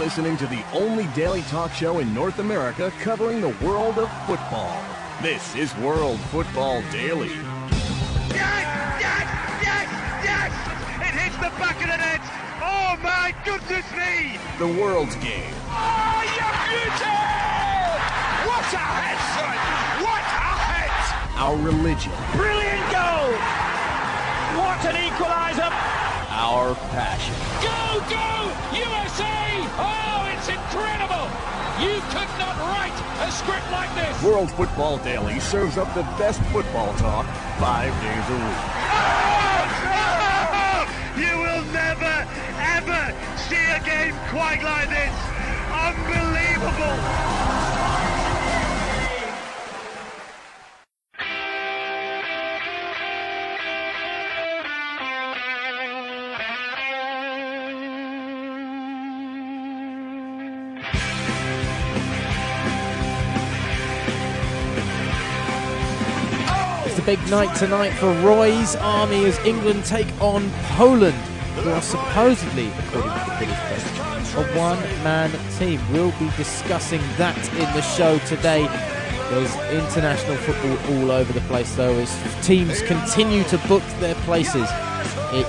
listening to the only daily talk show in North America covering the world of football. This is World Football Daily. Yes! Yes! Yes! Yes! It hits the back of the net! Oh my goodness me! The world's game. Oh, you beauty! What a head, son! What a head! Our religion. Brilliant goal! What an equaliser! Our passion. Go, go, USA! Oh, it's incredible! You could not write a script like this! World Football Daily serves up the best football talk 5 days a week. Oh! You will never, ever see a game quite like this! Unbelievable! Big night tonight for Roy's Army as England take on Poland, who are supposedly, according to the British press, a one-man team. We'll be discussing that in the show today. There's international football all over the place, though, as teams continue to book their places at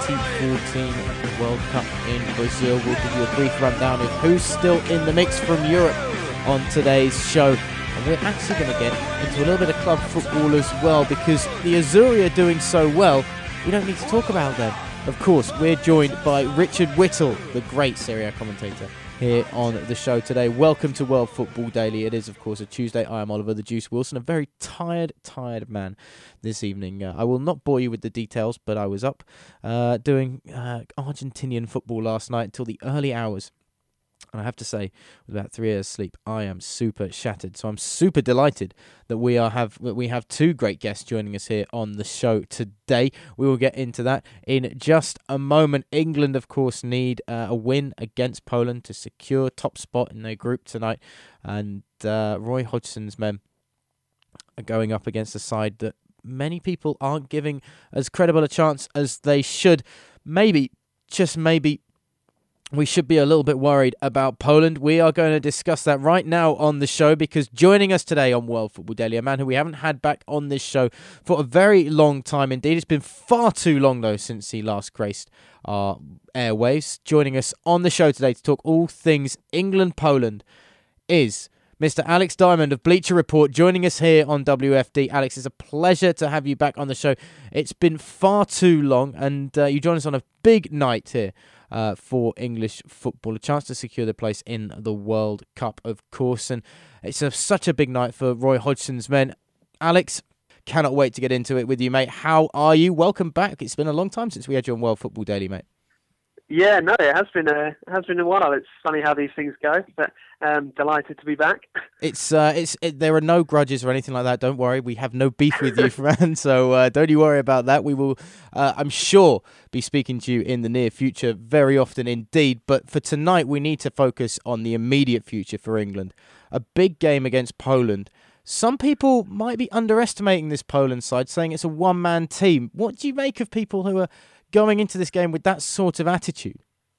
2014 World Cup in Brazil. We'll give you a brief rundown of who's still in the mix from Europe on today's show. And we're actually going to get into a little bit of club football as well, because the Azzurri are doing so well, we don't need to talk about them. Of course, we're joined by Richard Whittle, the great Serie A commentator, here on the show today. Welcome to World Football Daily. It is, of course, a Tuesday. I am Oliver the Juice Wilson, a very tired man this evening. I will not bore you with the details, but I was up doing Argentinian football last night until the early hours. And I have to say, with about 3 hours sleep, I am super shattered. So I'm super delighted that we have two great guests joining us here on the show today. We will get into that in just a moment. England, of course, need a win against Poland to secure top spot in their group tonight. And Roy Hodgson's men are going up against a side that many people aren't giving as credible a chance as they should. Maybe, just maybe, we should be a little bit worried about Poland. We are going to discuss that right now on the show, because joining us today on World Football Daily, a man who we haven't had back on this show for a very long time indeed. It's been far too long, though, since he last graced our airwaves. Joining us on the show today to talk all things England-Poland is Mr. Alex Diamond of Bleacher Report, joining us here on WFD. Alex, it's a pleasure to have you back on the show. It's been far too long, and you join us on a big night here for English football, a chance to secure the place in the World Cup, of course. And it's such a big night for Roy Hodgson's men. Alex, cannot wait to get into it with you, mate. How are you? Welcome back. It's been a long time since we had you on World Football Daily, mate. Yeah, no, it has been a while. It's funny how these things go, but delighted to be back. There are no grudges or anything like that. Don't worry, we have no beef with you, Fran. So don't you worry about that. We will, I'm sure, be speaking to you in the near future, very often indeed. But for tonight, we need to focus on the immediate future for England. A big game against Poland. Some people might be underestimating this Poland side, saying it's a one-man team. What do you make of people who are going into this game with that sort of attitude?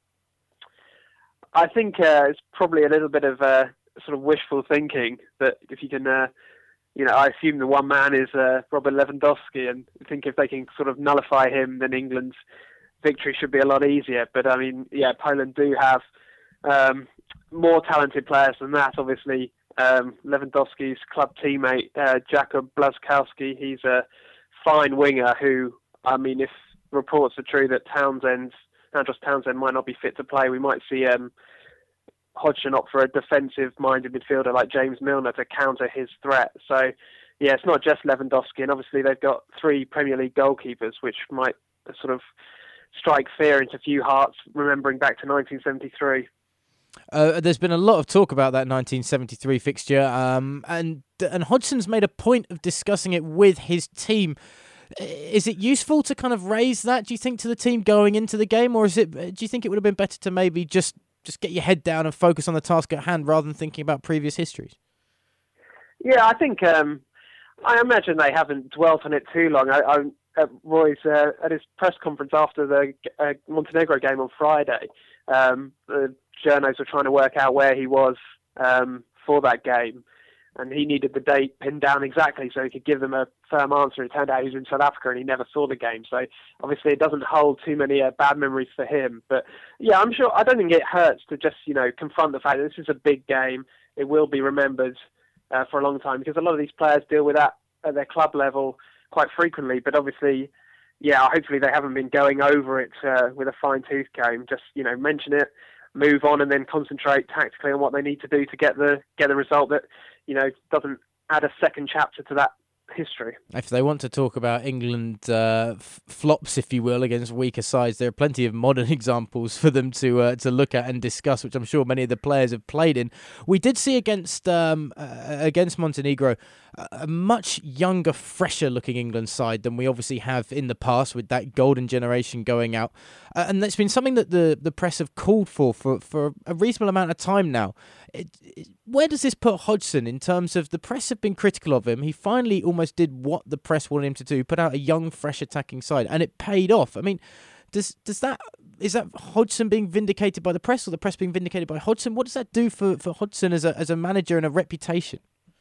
I think it's probably a little bit of sort of wishful thinking that if you can, I assume the one man is Robert Lewandowski, and I think if they can sort of nullify him, then England's victory should be a lot easier. But I mean, yeah, Poland do have more talented players than that. Obviously, Lewandowski's club teammate, Jakub Blaszczykowski, he's a fine winger who, I mean, if reports are true that Andros Townsend might not be fit to play, we might see Hodgson opt for a defensive-minded midfielder like James Milner to counter his threat. So, yeah, it's not just Lewandowski, and obviously they've got 3 Premier League goalkeepers, which might sort of strike fear into few hearts, remembering back to 1973. There's been a lot of talk about that 1973 fixture, and Hodgson's made a point of discussing it with his team. Is it useful to kind of raise that, do you think, to the team going into the game, or do you think it would have been better to maybe just get your head down and focus on the task at hand rather than thinking about previous histories? Yeah, I think I imagine they haven't dwelt on it too long. at Roy's at his press conference after the Montenegro game on Friday. The journos were trying to work out where he was for that game, and he needed the date pinned down exactly so he could give them a firm answer. It turned out he was in South Africa and he never saw the game. So obviously it doesn't hold too many bad memories for him. But yeah, I'm sure, I don't think it hurts to just, confront the fact that this is a big game. It will be remembered for a long time, because a lot of these players deal with that at their club level quite frequently. But obviously, yeah, hopefully they haven't been going over it with a fine-tooth comb. Just, mention it, move on, and then concentrate tactically on what they need to do to get the result that, doesn't add a second chapter to that history. If they want to talk about England flops, if you will, against weaker sides, there are plenty of modern examples for them to look at and discuss, which I'm sure many of the players have played in. We did see against Montenegro a much younger, fresher-looking England side than we obviously have in the past, with that golden generation going out. And that's been something that the press have called for a reasonable amount of time now. Where does this put Hodgson in terms of, the press have been critical of him? He finally almost did what the press wanted him to do, put out a young, fresh attacking side, and it paid off. I mean, is that Hodgson being vindicated by the press, or the press being vindicated by Hodgson? What does that do for Hodgson as a manager and a reputation?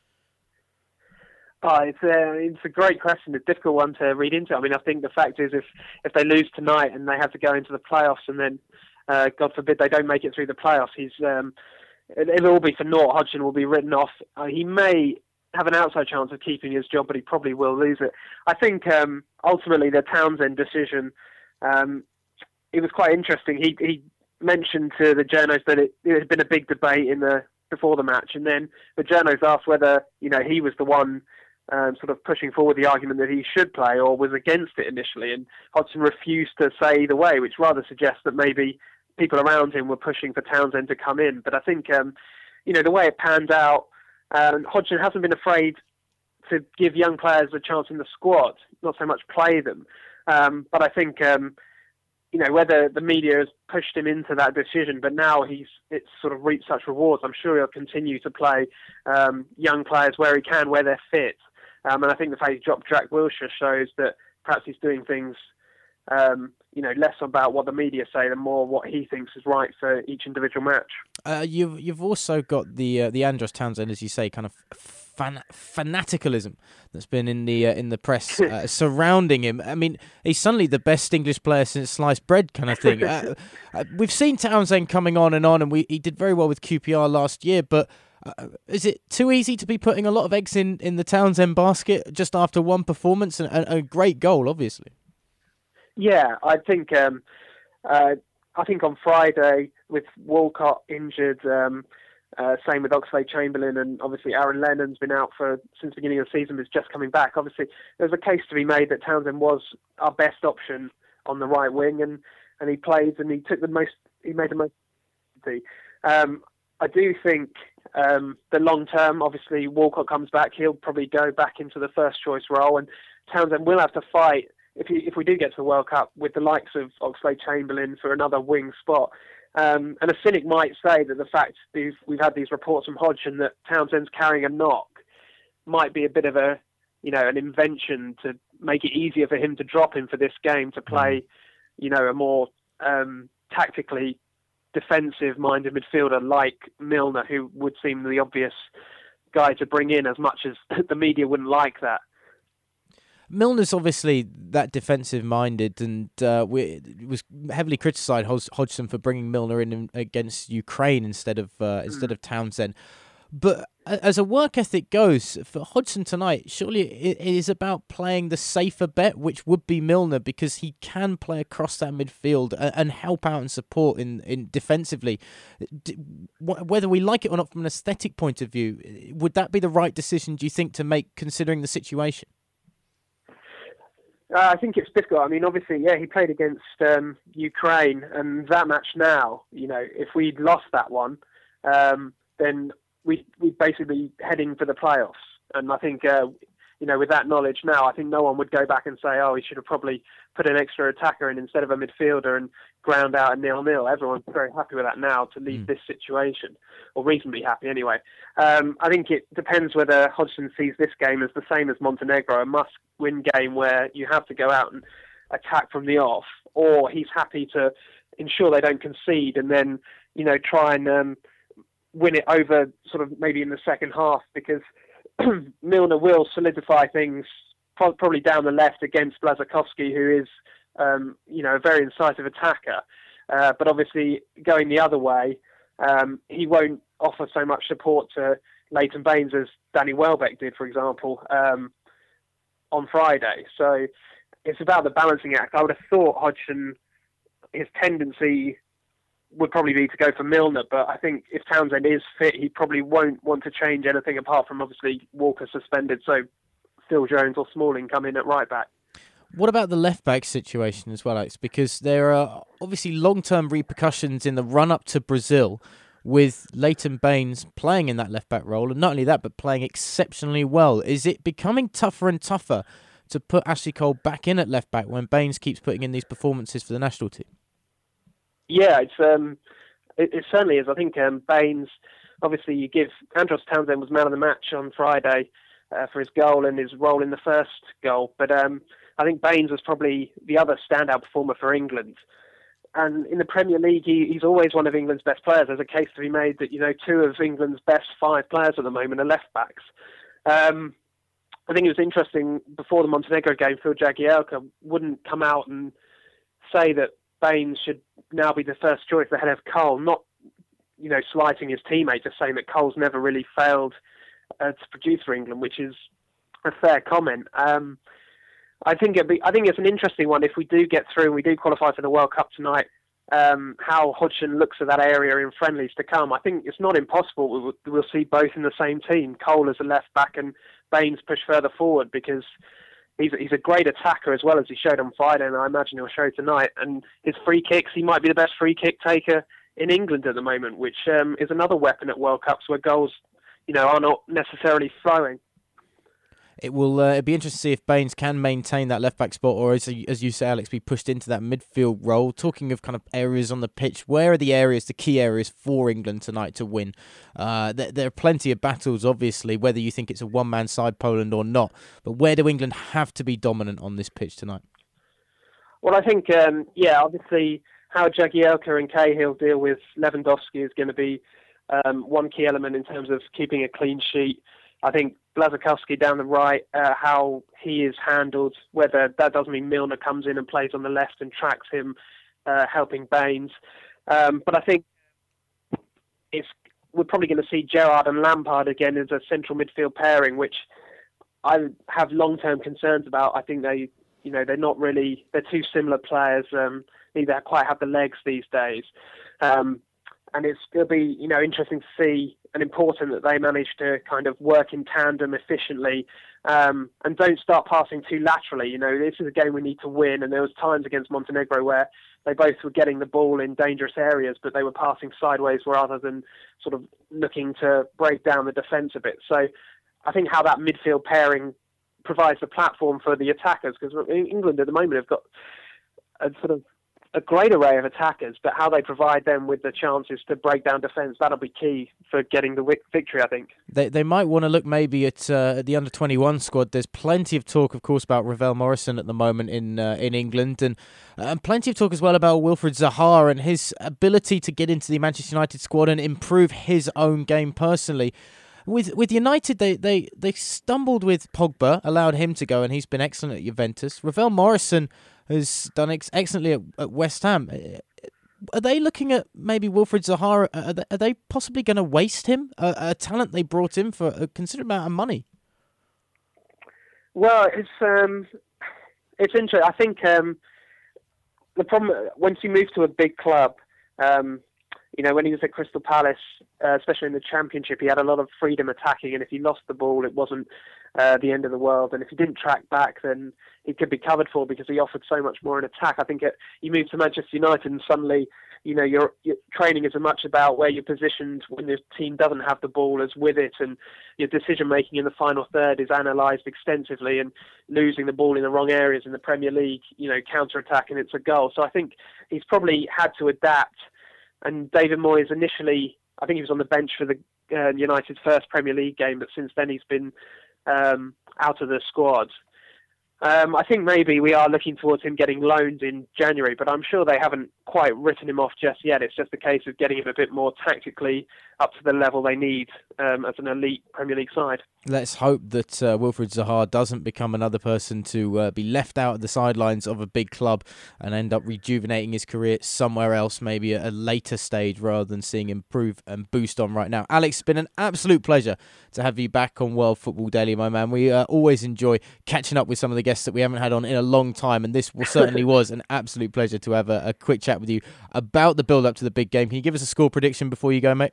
It's a great question, a difficult one to read into. I mean, I think the fact is, if they lose tonight and they have to go into the playoffs, and then, God forbid, they don't make it through the playoffs, it'll all be for naught. Hodgson will be written off. He may have an outside chance of keeping his job, but he probably will lose it. I think ultimately the Townsend decision, it was quite interesting. He mentioned to the journos that it had been a big debate before the match, and then the journos asked whether he was the one sort of pushing forward the argument that he should play, or was against it initially, and Hodgson refused to say either way, which rather suggests that maybe people around him were pushing for Townsend to come in. But I think, the way it panned out, Hodgson hasn't been afraid to give young players a chance in the squad, not so much play them. But I think, whether the media has pushed him into that decision, but now it's sort of reaped such rewards, I'm sure he'll continue to play young players where he can, where they're fit. And I think the fact he dropped Jack Wilshere shows that perhaps he's doing things less about what the media say and more what he thinks is right for each individual match. You've also got the Andros Townsend, as you say, kind of fanaticalism that's been in the press surrounding him. I mean, he's suddenly the best English player since sliced bread, kind of thing. We've seen Townsend coming on, and he did very well with QPR last year, but is it too easy to be putting a lot of eggs in the Townsend basket just after one performance and a great goal, obviously? Yeah, I think on Friday, with Walcott injured, same with Oxlade-Chamberlain, and obviously Aaron Lennon's been out since the beginning of the season, is just coming back. Obviously, there's a case to be made that Townsend was our best option on the right wing, and he played, and he made the most. I do think the long term, obviously Walcott comes back, he'll probably go back into the first choice role, and Townsend will have to fight if we do get to the World Cup with the likes of Oxlade-Chamberlain for another wing spot. And a cynic might say that the fact we've had these reports from Hodgson that Townsend's carrying a knock might be a bit of an invention to make it easier for him to drop him for this game, to play, a more tactically defensive-minded midfielder like Milner, who would seem the obvious guy to bring in, as much as the media wouldn't like that. Milner's obviously that defensive-minded, and it was heavily criticised, Hodgson, for bringing Milner in against Ukraine instead of Townsend. But as a work ethic goes, for Hodgson tonight, surely it is about playing the safer bet, which would be Milner, because he can play across that midfield and help out and support in defensively. Whether we like it or not from an aesthetic point of view, would that be the right decision, do you think, to make, considering the situation? I think it's difficult. I mean, obviously, he played against Ukraine, and that match now, if we'd lost that one, then we'd basically be heading for the playoffs. And I think with that knowledge now, I think no one would go back and say, he should have probably put an extra attacker in instead of a midfielder and ground out a 0-0. Everyone's very happy with that now to leave this situation, or reasonably happy anyway. I think it depends whether Hodgson sees this game as the same as Montenegro, a must-win game where you have to go out and attack from the off, or he's happy to ensure they don't concede and then, try and win it over sort of maybe in the second half, because Milner will solidify things probably down the left against Błaszczykowski, who is, a very incisive attacker. But obviously, going the other way, he won't offer so much support to Leighton Baines as Danny Welbeck did, for example, on Friday. So it's about the balancing act. I would have thought Hodgson, his tendency would probably be to go for Milner, but I think if Townsend is fit, he probably won't want to change anything apart from obviously Walker suspended, so Phil Jones or Smalling come in at right back. What about the left-back situation as well, Alex? Because there are obviously long-term repercussions in the run-up to Brazil with Leighton Baines playing in that left-back role, and not only that, but playing exceptionally well. Is it becoming tougher and tougher to put Ashley Cole back in at left-back when Baines keeps putting in these performances for the national team? Yeah, it certainly is. I think Baines, obviously you give, Andros Townsend was man of the match on Friday for his goal and his role in the first goal, but I think Baines was probably the other standout performer for England. And in the Premier League, he's always one of England's best players. There's a case to be made that, two of England's best 5 players at the moment are left-backs. I think it was interesting, before the Montenegro game, Phil Jagielka wouldn't come out and say that Baines should now be the first choice ahead of Cole, not, slighting his teammate, just saying that Cole's never really failed to produce for England, which is a fair comment. I think it's an interesting one if we do get through and we do qualify for the World Cup tonight, how Hodgson looks at that area in friendlies to come. I think it's not impossible we'll see both in the same team, Cole as a left back and Baines push further forward, because he's a great attacker as well, as he showed on Friday, and I imagine he'll show tonight. And his free kicks, he might be the best free kick taker in England at the moment, which is another weapon at World Cups where goals, are not necessarily flowing. It will be interesting to see if Baines can maintain that left-back spot, or as you say, Alex, be pushed into that midfield role. Talking of kind of areas on the pitch, where are the key areas for England tonight to win? There are plenty of battles, obviously, whether you think it's a one-man side, Poland, or not. But where do England have to be dominant on this pitch tonight? Well, I think, obviously, how Jagielka and Cahill deal with Lewandowski is going to be one key element in terms of keeping a clean sheet. I think Błaszczykowski down the right, how he is handled, whether that does mean Milner comes in and plays on the left and tracks him, helping Baines. But I think we're probably going to see Gerrard and Lampard again as a central midfield pairing, which I have long-term concerns about. I think they're not really, they're two similar players, neither quite have the legs these days. And it'll be, interesting to see and important that they manage to kind of work in tandem efficiently and don't start passing too laterally. This is a game we need to win, and there was times against Montenegro where they both were getting the ball in dangerous areas, but they were passing sideways rather than sort of looking to break down the defence a bit. So I think how that midfield pairing provides the platform for the attackers, because England at the moment have got a great array of attackers, but how they provide them with the chances to break down defence, that'll be key for getting the victory, I think. They might want to look maybe at the under-21 squad. There's plenty of talk, of course, about Ravel Morrison at the moment in England, and plenty of talk as well about Wilfried Zaha and his ability to get into the Manchester United squad and improve his own game personally. With United, they stumbled with Pogba, allowed him to go, and he's been excellent at Juventus. Ravel Morrison has done excellently at West Ham. Are they looking at maybe Wilfried Zaha? Are they possibly going to waste him, a talent they brought in for a considerable amount of money? Well, it's interesting. I think the problem, once you move to a big club, when he was at Crystal Palace, especially in the Championship, he had a lot of freedom attacking, and if he lost the ball, it wasn't the end of the world. And if he didn't track back, then he could be covered for because he offered so much more in attack. I think you move to Manchester United and suddenly, your training is as much about where you're positioned when the team doesn't have the ball as with it, and your decision-making in the final third is analysed extensively, and losing the ball in the wrong areas in the Premier League, counter-attack and it's a goal. So I think he's probably had to adapt. And David Moyes initially, I think he was on the bench for the United's first Premier League game, but since then he's been out of the squad. I think maybe we are looking towards him getting loaned in January, but I'm sure they haven't quite written him off just yet. It's just a case of getting him a bit more tactically up to the level they need as an elite Premier League side. Let's hope that Wilfried Zaha doesn't become another person to be left out at the sidelines of a big club and end up rejuvenating his career somewhere else, maybe at a later stage, rather than seeing him improve and boost on right now. Alex, it's been an absolute pleasure to have you back on World Football Daily, my man. We always enjoy catching up with some of the guests that we haven't had on in a long time, and this certainly was an absolute pleasure to have a quick chat with you about the build-up to the big game. Can you give us a score prediction before you go, mate?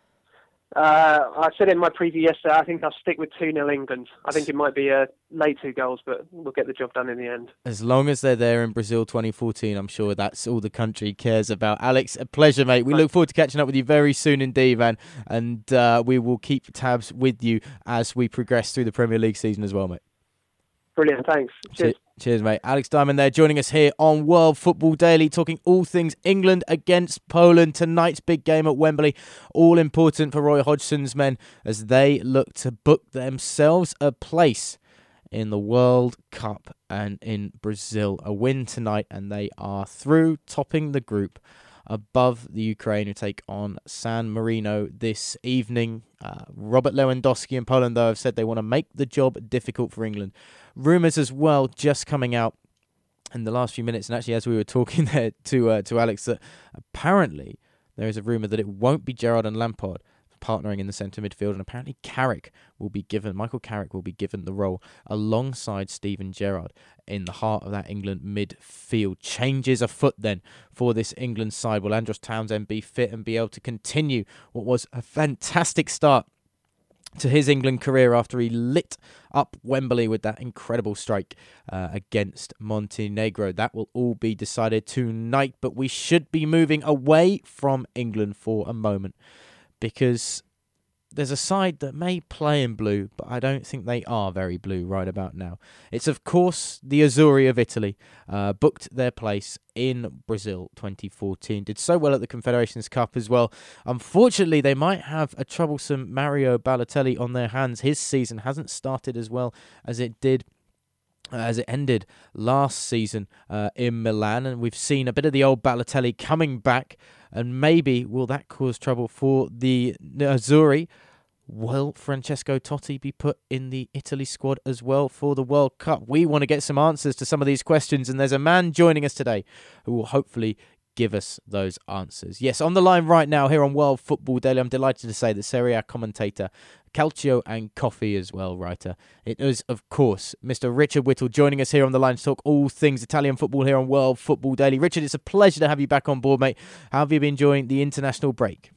I said in my preview yesterday, I think I'll stick with 2-0 England. I think it might be late 2 goals, but we'll get the job done in the end. As long as they're there in Brazil 2014, I'm sure that's all the country cares about. Alex, a pleasure, mate. We look forward to catching up with you very soon indeed, man. And we will keep tabs with you as we progress through the Premier League season as well, mate. Brilliant, thanks. Cheers. Cheers, mate. Alex Diamond there joining us here on World Football Daily, talking all things England against Poland. Tonight's big game at Wembley, all important for Roy Hodgson's men as they look to book themselves a place in the World Cup and in Brazil. A win tonight and they are through, topping the group above the Ukraine, who take on San Marino this evening. Robert Lewandowski in Poland, though, have said they want to make the job difficult for England. Rumours as well just coming out in the last few minutes, and actually as we were talking there to Alex, that apparently there is a rumour that it won't be Gerrard and Lampard partnering in the centre midfield, and apparently Michael Carrick will be given the role alongside Steven Gerrard in the heart of that England midfield. Changes afoot then for this England side. Will Andros Townsend be fit and be able to continue what was a fantastic start to his England career after he lit up Wembley with that incredible strike against Montenegro? That will all be decided tonight, but we should be moving away from England for a moment, because there's a side that may play in blue, but I don't think they are very blue right about now. It's, of course, the Azzurri of Italy, booked their place in Brazil 2014. Did so well at the Confederations Cup as well. Unfortunately, they might have a troublesome Mario Balotelli on their hands. His season hasn't started as well as it ended last season in Milan, and we've seen a bit of the old Balotelli coming back, and maybe will that cause trouble for the Azzurri? Will Francesco Totti be put in the Italy squad as well for the World Cup? We want to get some answers to some of these questions, and there's a man joining us today who will hopefully give us those answers. Yes, on the line right now here on World Football Daily, I'm delighted to say that Serie A commentator, Calcio and Coffee as well writer, it is, of course, Mr. Richard Whittle joining us here on the line to talk all things Italian football here on World Football Daily. Richard, it's a pleasure to have you back on board, mate. How have you been enjoying the international break?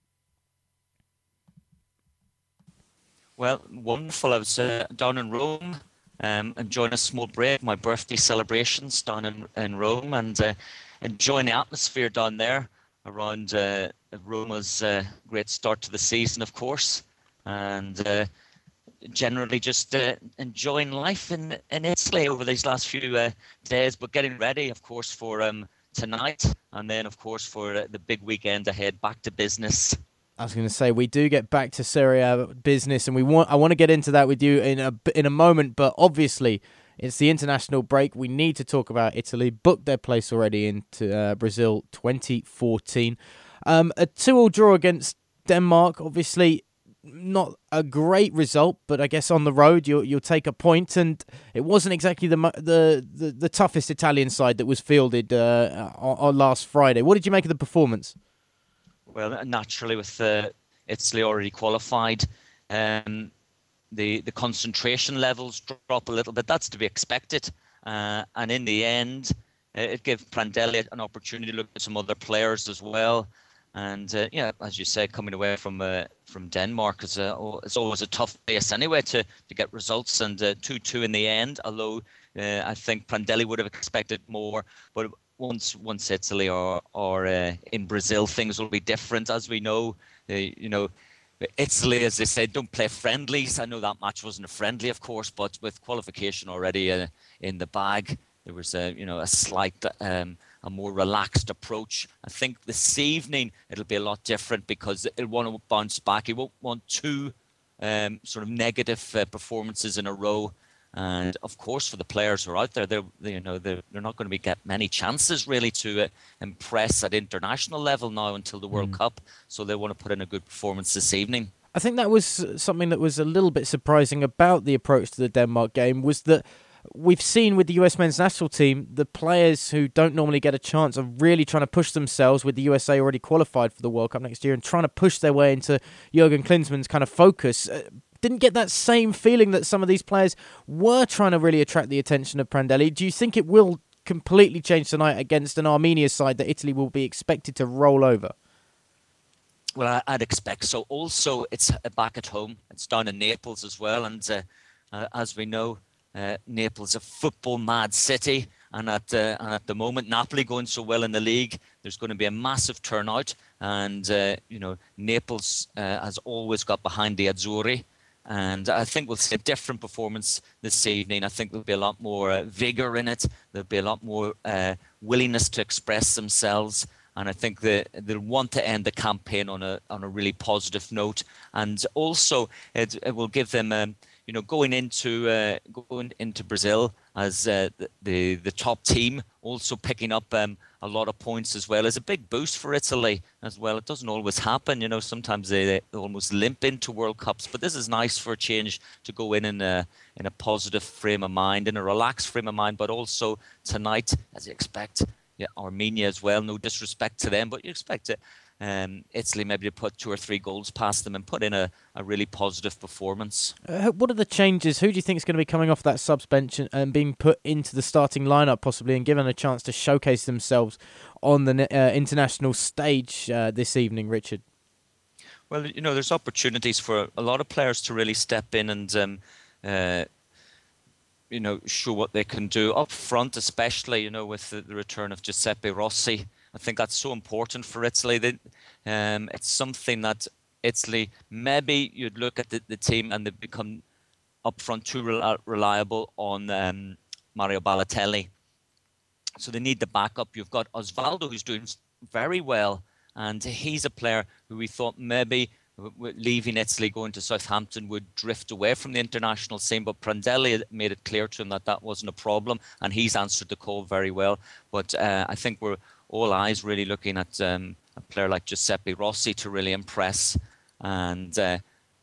Well, wonderful. I was down in Rome, enjoying a small break, my birthday celebrations down in Rome, and enjoying the atmosphere down there around Roma's great start to the season, of course, and generally just enjoying life in Italy over these last few days, but getting ready, of course, for tonight, and then, of course, for the big weekend ahead, back to business. I was going to say, we do get back to Serie A business, and I want to get into that with you in a moment, but obviously it's the international break. We need to talk about Italy. Booked their place already into Brazil 2014. A 2-2 draw against Denmark, obviously not a great result, but I guess on the road you'll take a point, and it wasn't exactly the toughest Italian side that was fielded on last Friday. What did you make of the performance? Well, naturally, with Italy already qualified, the concentration levels drop a little bit. That's to be expected. And in the end, it gave Prandelli an opportunity to look at some other players as well. And yeah, as you say, coming away from Denmark is it's always a tough place anyway to get results. And 2-2 in the end. Although I think Prandelli would have expected more, but once Italy or in Brazil, things will be different, as we know. Italy, as they say, don't play friendlies. I know that match wasn't a friendly, of course, but with qualification already in the bag, there was a slight, a more relaxed approach. I think this evening it'll be a lot different because it'll want to bounce back. It won't want two sort of negative performances in a row. And of course, for the players who are out there, they're not going to get many chances really to impress at international level now until the World Cup. So they want to put in a good performance this evening. I think that was something that was a little bit surprising about the approach to the Denmark game, was that we've seen with the US men's national team, the players who don't normally get a chance are really trying to push themselves, with the USA already qualified for the World Cup next year, and trying to push their way into Jurgen Klinsmann's kind of focus. Didn't get that same feeling that some of these players were trying to really attract the attention of Prandelli. Do you think it will completely change tonight against an Armenia side that Italy will be expected to roll over? Well, I'd expect so. Also, it's back at home. It's down in Naples as well. And as we know, Naples is a football-mad city. And at the moment, Napoli going so well in the league, there's going to be a massive turnout. And, Naples has always got behind the Azzurri. And I think we'll see a different performance this evening. I think there'll be a lot more vigour in it. There'll be a lot more willingness to express themselves. And I think they'll want to end the campaign on a really positive note. And also, it will give them, going into Brazil as the top team, also picking up a lot of points as well, is a big boost for Italy as well. It doesn't always happen, sometimes they almost limp into World Cups, but this is nice for a change to go in a positive frame of mind, in a relaxed frame of mind. But also tonight, as you expect, Armenia as well, no disrespect to them, but you expect it. Italy maybe to put 2 or 3 goals past them and put in a really positive performance. What are the changes? Who do you think is going to be coming off that subs bench and being put into the starting lineup possibly, and given a chance to showcase themselves on the international stage this evening, Richard? Well, there's opportunities for a lot of players to really step in and show what they can do up front, especially with the return of Giuseppe Rossi. I think that's so important for Italy. It's something that Italy, maybe you'd look at the team and they become up front too reliable on Mario Balotelli. So they need the backup. You've got Osvaldo, who's doing very well, and he's a player who we thought maybe leaving Italy, going to Southampton, would drift away from the international scene, but Prandelli made it clear to him that wasn't a problem, and he's answered the call very well. But I think we're all eyes really looking at a player like Giuseppe Rossi to really impress and, to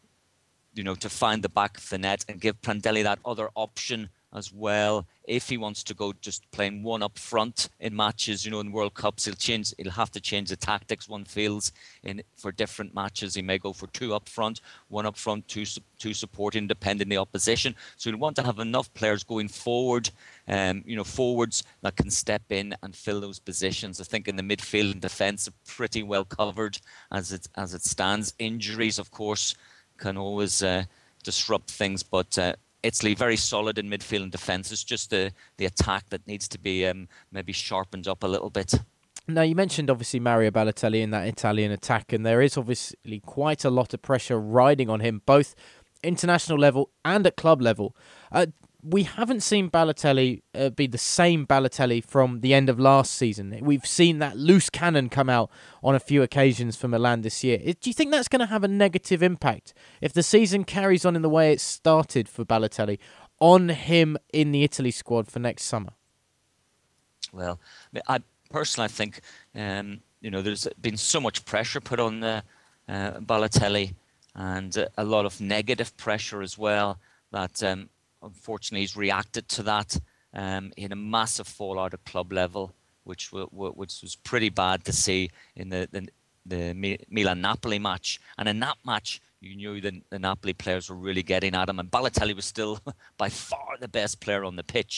find the back of the net and give Prandelli that other option as well. If he wants to go just playing one up front in matches, in World Cups, he'll have to change the tactics one feels for different matches. He may go for 2 up front, 1 up front, two supporting, depending on the opposition. So he'll want to have enough players going forward, forwards that can step in and fill those positions. I think in the midfield and defence are pretty well covered as it stands. Injuries, of course, can always disrupt things, but Italy very solid in midfield and defence. It's just the attack that needs to be maybe sharpened up a little bit. Now, you mentioned obviously Mario Balotelli in that Italian attack, and there is obviously quite a lot of pressure riding on him, both international level and at club level. We haven't seen Balotelli be the same Balotelli from the end of last season. We've seen that loose cannon come out on a few occasions for Milan this year. Do you think that's going to have a negative impact, if the season carries on in the way it started for Balotelli, on him in the Italy squad for next summer? Well, I personally think there's been so much pressure put on Balotelli, and a lot of negative pressure as well, that unfortunately he's reacted to that in a massive fallout at club level, which was pretty bad to see in the Milan-Napoli match. And in that match, you knew the Napoli players were really getting at him, and Balotelli was still by far the best player on the pitch.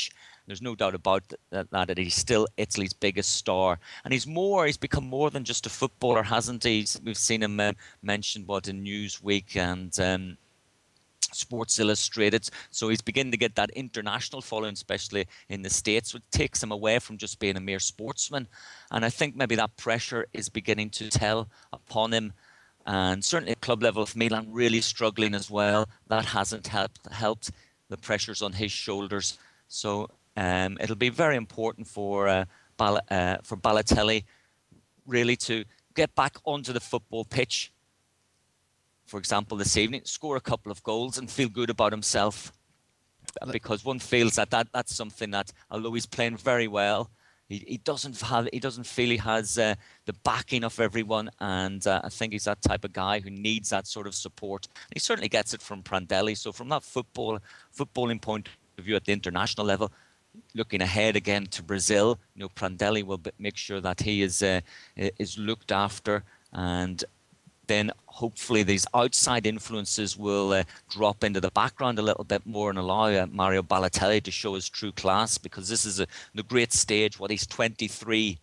There's no doubt about that he's still Italy's biggest star. And he's become more than just a footballer, hasn't he? We've seen him mentioned in Newsweek and Sports Illustrated. So he's beginning to get that international following, especially in the States, which takes him away from just being a mere sportsman. And I think maybe that pressure is beginning to tell upon him. And certainly at club level, with Milan really struggling as well, that hasn't helped the pressures on his shoulders. So it'll be very important for Balotelli really to get back onto the football pitch. For example, this evening, score a couple of goals and feel good about himself, because one feels that's something that, although he's playing very well, he doesn't feel he has the backing of everyone, and I think he's that type of guy who needs that sort of support. He certainly gets it from Prandelli. So from that footballing point of view at the international level, looking ahead again to Brazil, Prandelli will make sure that he is looked after, and then hopefully these outside influences will drop into the background a little bit more and allow Mario Balotelli to show his true class, because this is the great stage. He's 23,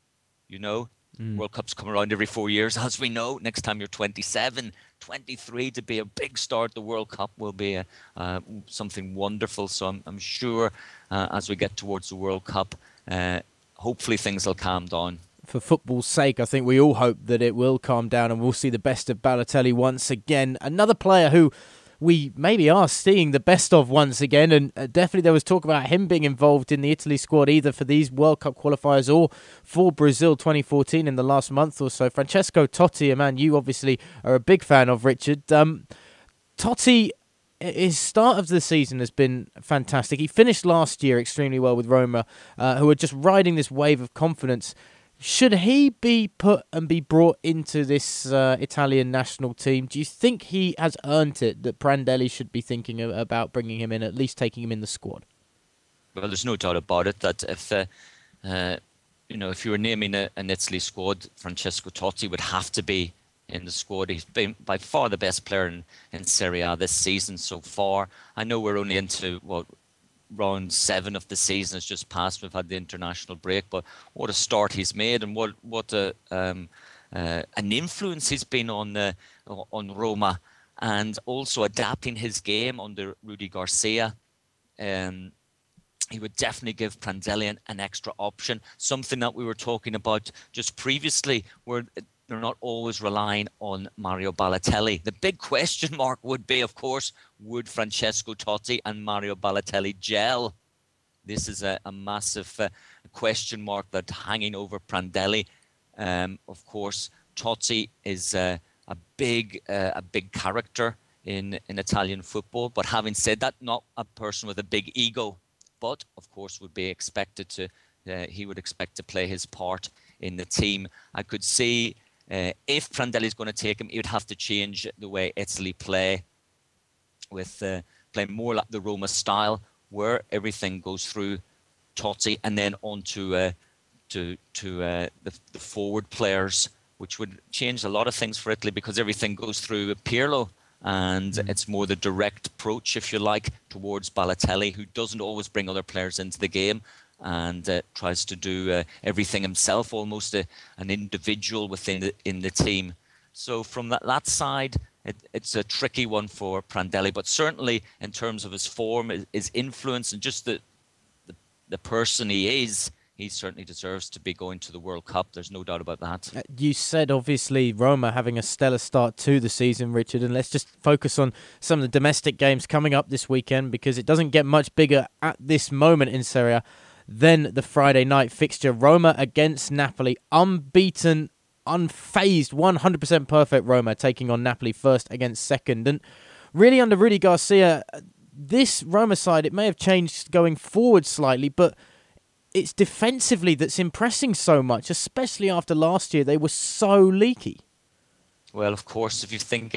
World Cups come around every 4 years, as we know. Next time you're 27, 23, to be a big star at the World Cup will be something wonderful. So I'm sure as we get towards the World Cup, hopefully things will calm down. For football's sake, I think we all hope that it will calm down and we'll see the best of Balotelli once again. Another player who we maybe are seeing the best of once again, and definitely there was talk about him being involved in the Italy squad either for these World Cup qualifiers or for Brazil 2014 in the last month or so. Francesco Totti, a man you obviously are a big fan of, Richard. Totti, his start of the season has been fantastic. He finished last year extremely well with Roma, who are just riding this wave of confidence. Should he be put and be brought into this Italian national team? Do you think he has earned it, that Prandelli should be thinking about bringing him in, at least taking him in the squad? Well, there's no doubt about it that if you were naming an Italy squad, Francesco Totti would have to be in the squad. He's been by far the best player in Serie A this season so far. I know we're only into round 7 of the season has just passed. We've had the international break, but what a start he's made, and what an influence he's been on Roma, and also adapting his game under Rudi Garcia. He would definitely give Prandelli an extra option, something that we were talking about just previously, where they're not always relying on Mario Balotelli. The big question mark would be, of course, would Francesco Totti and Mario Balotelli gel? This is a massive question mark that's hanging over Prandelli. Of course, Totti is a big character in Italian football. But having said that, not a person with a big ego. But, of course, would be expected to. He would expect to play his part in the team. I could see if Prandelli is going to take him, he would have to change the way Italy play, with playing more like the Roma style, where everything goes through Totti and then on to the forward players, which would change a lot of things for Italy, because everything goes through Pirlo, and it's more the direct approach, if you like, towards Balotelli, who doesn't always bring other players into the game, and tries to do everything himself, almost an individual within the team. So from that side, it's a tricky one for Prandelli, but certainly in terms of his form, his influence, and just the person he is, he certainly deserves to be going to the World Cup. There's no doubt about that. You said, obviously, Roma having a stellar start to the season, Richard, and let's just focus on some of the domestic games coming up this weekend, because it doesn't get much bigger at this moment in Serie A than the Friday night fixture. Roma against Napoli, unbeaten, unfazed, 100% perfect Roma taking on Napoli first against second. And really under Rudi Garcia, this Roma side, it may have changed going forward slightly, but it's defensively that's impressing so much, especially after last year. They were so leaky. Well, of course, if you think,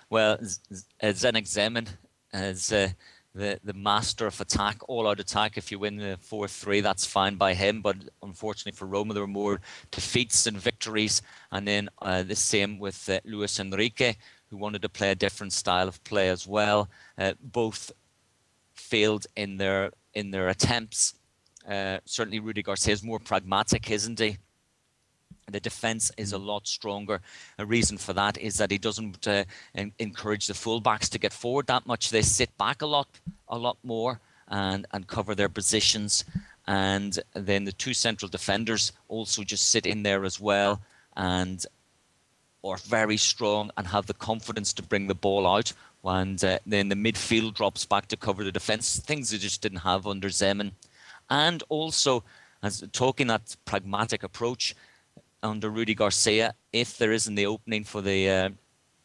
Zdeněk Zeman as the master of attack, all-out attack. If you win the 4-3, that's fine by him. But unfortunately for Roma, there were more defeats than victories. And then the same with Luis Enrique, who wanted to play a different style of play as well. Both failed in their attempts. Certainly Rudy Garcia is more pragmatic, isn't he? The defence is a lot stronger. A reason for that is that he doesn't encourage the fullbacks to get forward that much. They sit back a lot more and cover their positions. And then the two central defenders also just sit in there as well and are very strong and have the confidence to bring the ball out. And then the midfield drops back to cover the defence, things they just didn't have under Zeman. And also, as talking that pragmatic approach, under Rudy Garcia, if there isn't the opening for the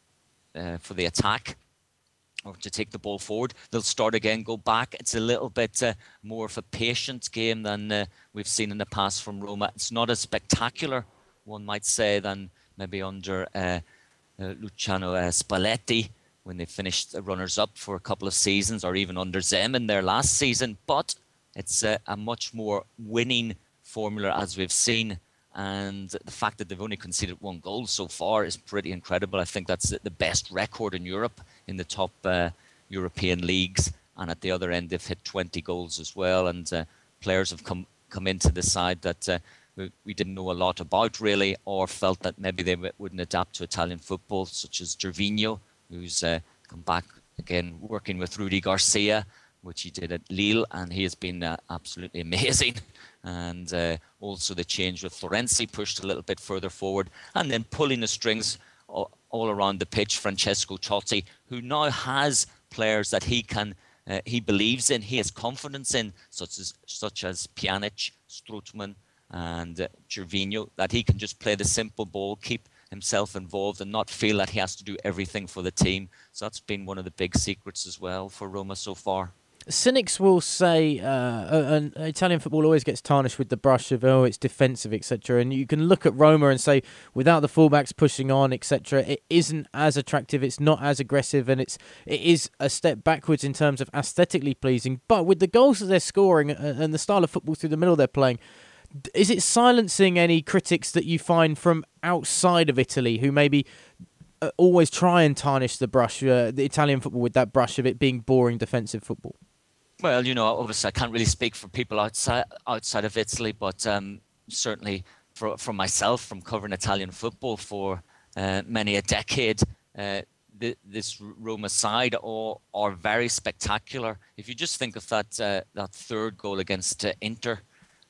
attack or to take the ball forward, they'll start again, go back. It's a little bit more of a patient game than we've seen in the past from Roma. It's not as spectacular, one might say, than maybe under Luciano Spalletti when they finished the runners-up for a couple of seasons, or even under Zeman their last season. But it's a much more winning formula, as we've seen. And the fact that they've only conceded 1 goal so far is pretty incredible. I think that's the best record in Europe, in the top European leagues. And at the other end, they've hit 20 goals as well. And players have come into the side that we didn't know a lot about, really, or felt that maybe they wouldn't adapt to Italian football, such as Gervinho, who's come back again working with Rudy Garcia, which he did at Lille, and he has been absolutely amazing. And also the change with Florenzi, pushed a little bit further forward, and then pulling the strings all around the pitch, Francesco Totti, who now has players that he believes in, he has confidence in, such as Pjanic, Strootman, and Gervinho, that he can just play the simple ball, keep himself involved, and not feel that he has to do everything for the team. So that's been one of the big secrets as well for Roma so far. Cynics will say Italian football always gets tarnished with the brush of, it's defensive, etc. And you can look at Roma and say, without the fullbacks pushing on, etc., it isn't as attractive, it's not as aggressive, and it is a step backwards in terms of aesthetically pleasing. But with the goals that they're scoring and the style of football through the middle they're playing, is it silencing any critics that you find from outside of Italy who maybe always try and tarnish the brush, the Italian football, with that brush of it being boring defensive football? Well, obviously I can't really speak for people outside of Italy, but certainly for myself, from covering Italian football for many a decade, this Roma side are very spectacular. If you just think of that third goal against Inter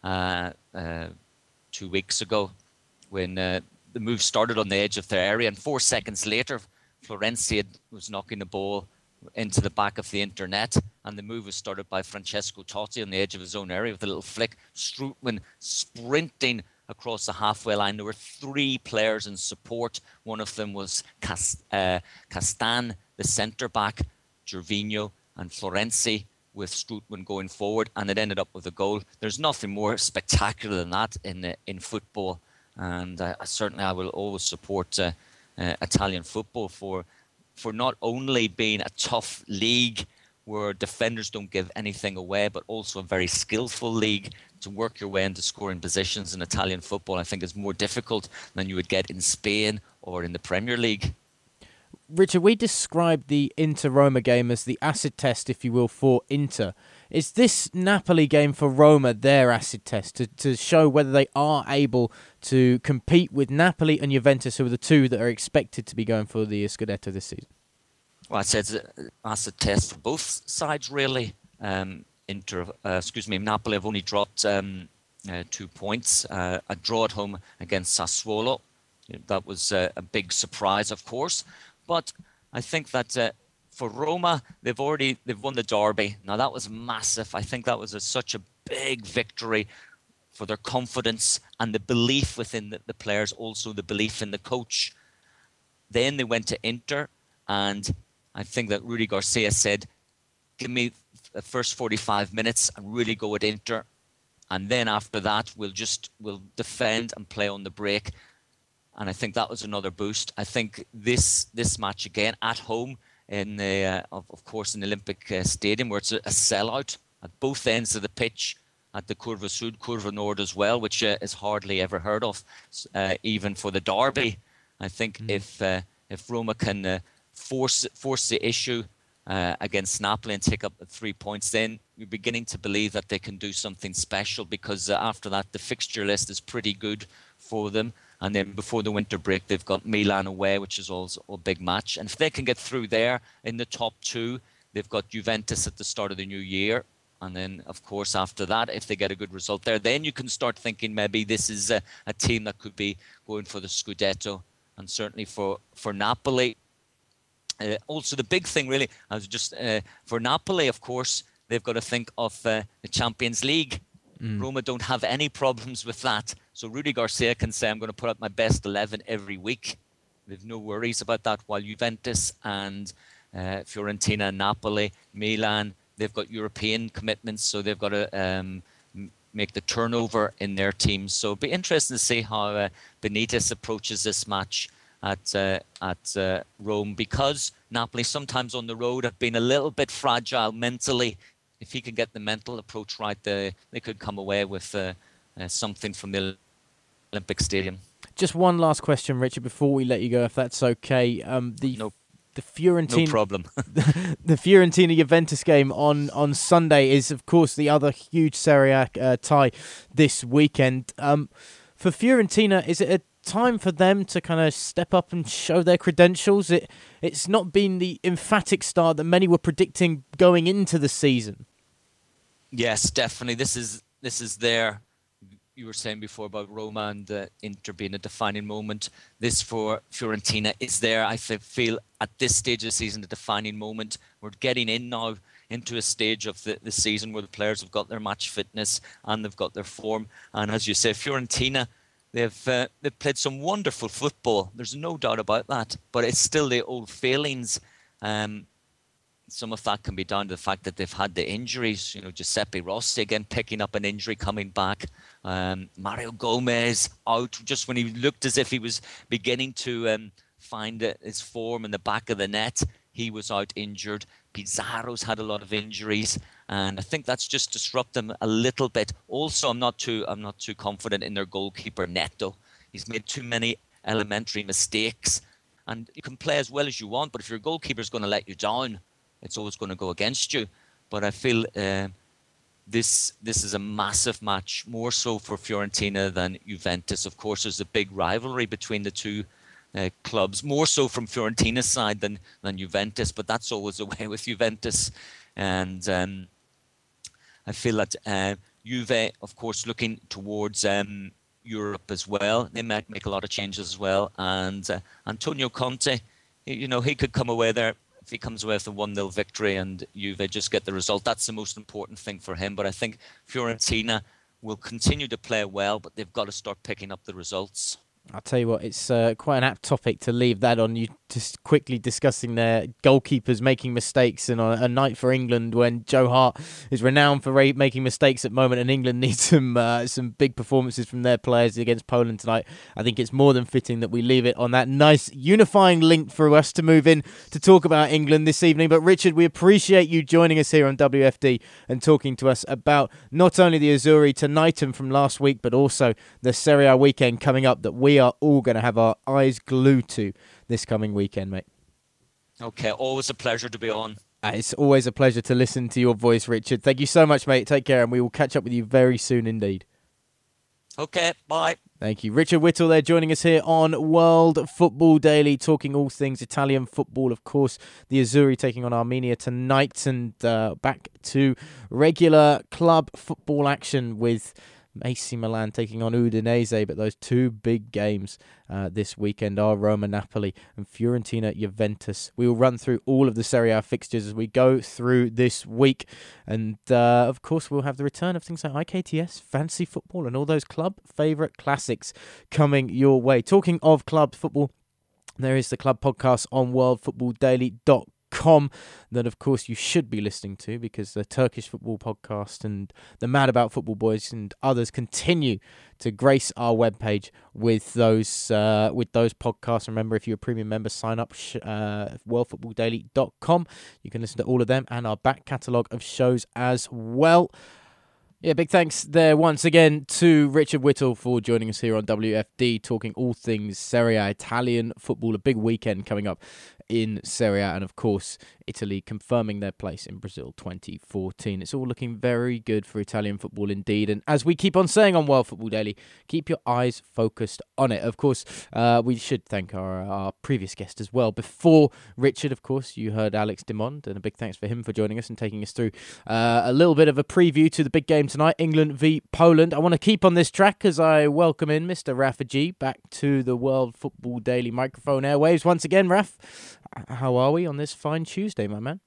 2 weeks ago, when the move started on the edge of their area, and 4 seconds later, Florenzi was knocking the ball into the back of the Inter net, and the move was started by Francesco Totti on the edge of his own area with a little flick. Strootman sprinting across the halfway line. There were 3 players in support. One of them was Castan, the centre-back, Gervinho and Florenzi, with Strootman going forward, and it ended up with a goal. There's nothing more spectacular than that in football, and certainly I will always support Italian football for not only being a tough league where defenders don't give anything away, but also a very skillful league. To work your way into scoring positions in Italian football, I think, is more difficult than you would get in Spain or in the Premier League. Richard, we described the Inter-Roma game as the acid test, if you will, for Inter. Is this Napoli game for Roma their acid test to show whether they are able to compete with Napoli and Juventus, who are the two that are expected to be going for the Scudetto this season? Well, I'd say it's an acid test for both sides, really. Napoli have only dropped 2 points. A draw at home against Sassuolo. That was a big surprise, of course. But I think that for Roma, they've won the derby. Now, that was massive. I think that was such a big victory for their confidence and the belief within the players, also the belief in the coach. Then they went to Inter, and I think that Rudy Garcia said, give me the first 45 minutes and really go at Inter. And then after that, we'll defend and play on the break. And I think that was another boost. I think this match again at home in of course in the Olympic Stadium, where it's a sellout at both ends of the pitch, at the Curva Sud, Curva Nord as well, which is hardly ever heard of, even for the derby. I think if Roma can force the issue against Napoli and take up 3 points, then you're beginning to believe that they can do something special, because after that, the fixture list is pretty good for them. And then before the winter break, they've got Milan away, which is also a big match. And if they can get through there in the top two, they've got Juventus at the start of the new year. And then, of course, after that, if they get a good result there, then you can start thinking maybe this is a team that could be going for the Scudetto. And certainly for Napoli. Also, the big thing really, for Napoli, of course, they've got to think of the Champions League. Roma don't have any problems with that. So Rudy Garcia can say, I'm going to put out my best 11 every week. They've no worries about that. While Juventus and Fiorentina and Napoli, Milan, they've got European commitments, so they've got to make the turnover in their teams. So it'll be interesting to see how Benitez approaches this match at Rome, because Napoli sometimes on the road have been a little bit fragile mentally. If he can get the mental approach right, they could come away with something from the Olympic Stadium. Just one last question, Richard, before we let you go, if that's okay. The Fiorentina, no problem. The Fiorentina-Juventus game on Sunday is, of course, the other huge Serie A tie this weekend. For Fiorentina, is it a time for them to kind of step up and show their credentials? It's not been the emphatic start that many were predicting going into the season. Yes, definitely. This is their. You were saying before about Roma and Inter being a defining moment. This for Fiorentina is there. I feel at this stage of the season, a defining moment. We're getting in now into a stage of the season where the players have got their match fitness and they've got their form. And as you say, Fiorentina, they've played some wonderful football. There's no doubt about that. But it's still the old failings. Some of that can be down to the fact that they've had the injuries. Giuseppe Rossi again picking up an injury, coming back. Mario Gomez out just when he looked as if he was beginning to find his form in the back of the net. He was out injured. Pizarro's had a lot of injuries, and I think that's just disrupted them a little bit. Also, I'm not too confident in their goalkeeper Neto. He's made too many elementary mistakes, and you can play as well as you want, but if your goalkeeper's going to let you down, it's always going to go against you. But I feel this is a massive match, more so for Fiorentina than Juventus. Of course, there's a big rivalry between the two clubs, more so from Fiorentina's side than Juventus, but that's always the way with Juventus. And I feel that Juve, of course, looking towards Europe as well. They might make a lot of changes as well. And Antonio Conte, he could come away there. If he comes away with a 1-0 victory and Juve just get the result, that's the most important thing for him. But I think Fiorentina will continue to play well, but they've got to start picking up the results. I'll tell you what, it's quite an apt topic to leave that on, you just quickly discussing their goalkeepers making mistakes, and on a night for England when Joe Hart is renowned for making mistakes at the moment, and England needs some big performances from their players against Poland tonight. I think it's more than fitting that we leave it on that nice unifying link for us to move in to talk about England this evening. But Richard, we appreciate you joining us here on WFD and talking to us about not only the Azzurri tonight and from last week, but also the Serie A weekend coming up that we are all going to have our eyes glued to this coming weekend, mate. Okay, always a pleasure to be on. It's always a pleasure to listen to your voice, Richard. Thank you so much, mate. Take care, and we will catch up with you very soon indeed. Okay, bye. Thank you. Richard Whittle there joining us here on World Football Daily, talking all things Italian football. Of course, the Azzurri taking on Armenia tonight, and back to regular club football action with AC Milan taking on Udinese, but those two big games this weekend are Roma-Napoli and Fiorentina-Juventus. We will run through all of the Serie A fixtures as we go through this week, and of course we'll have the return of things like IKTS, fantasy football, and all those club favourite classics coming your way. Talking of club football, there is the club podcast on worldfootballdaily.com that of course you should be listening to, because the Turkish football podcast and the Mad About Football boys and others continue to grace our webpage with those podcasts. Remember, if you're a premium member, sign up worldfootballdaily.com. You can listen to all of them and our back catalogue of shows as well. Yeah, big thanks there once again to Richard Whittle for joining us here on WFD, talking all things Serie A, Italian football, a big weekend coming up in Serie A, and of course Italy confirming their place in Brazil 2014. It's all looking very good for Italian football indeed, and as we keep on saying on World Football Daily, keep your eyes focused on it. Of course, we should thank our previous guest as well. Before Richard, of course, you heard Alex Dimond, and a big thanks for him for joining us and taking us through a little bit of a preview to the big game tonight, England v Poland. I want to keep on this track as I welcome in Mr. Rafa G back to the World Football Daily microphone airwaves once again. Raf, how are we on this fine Tuesday, my man?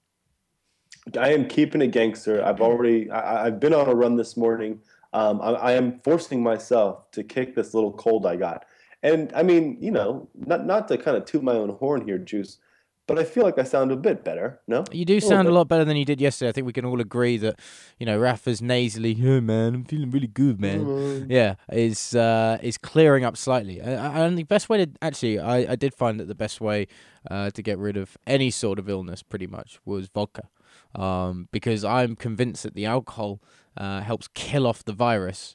I am keeping it gangster. I've been on a run this morning. I am forcing myself to kick this little cold I got. And I mean, not to kind of toot my own horn here, Juice, but I feel like I sound a bit better, no? You do sound a lot better than you did yesterday. I think we can all agree that, Rafa's nasally, yeah, man, I'm feeling really good, man. Yeah, is clearing up slightly. And the best way to, actually, I did find that the best way to get rid of any sort of illness, pretty much, was vodka. Because I'm convinced that the alcohol helps kill off the virus.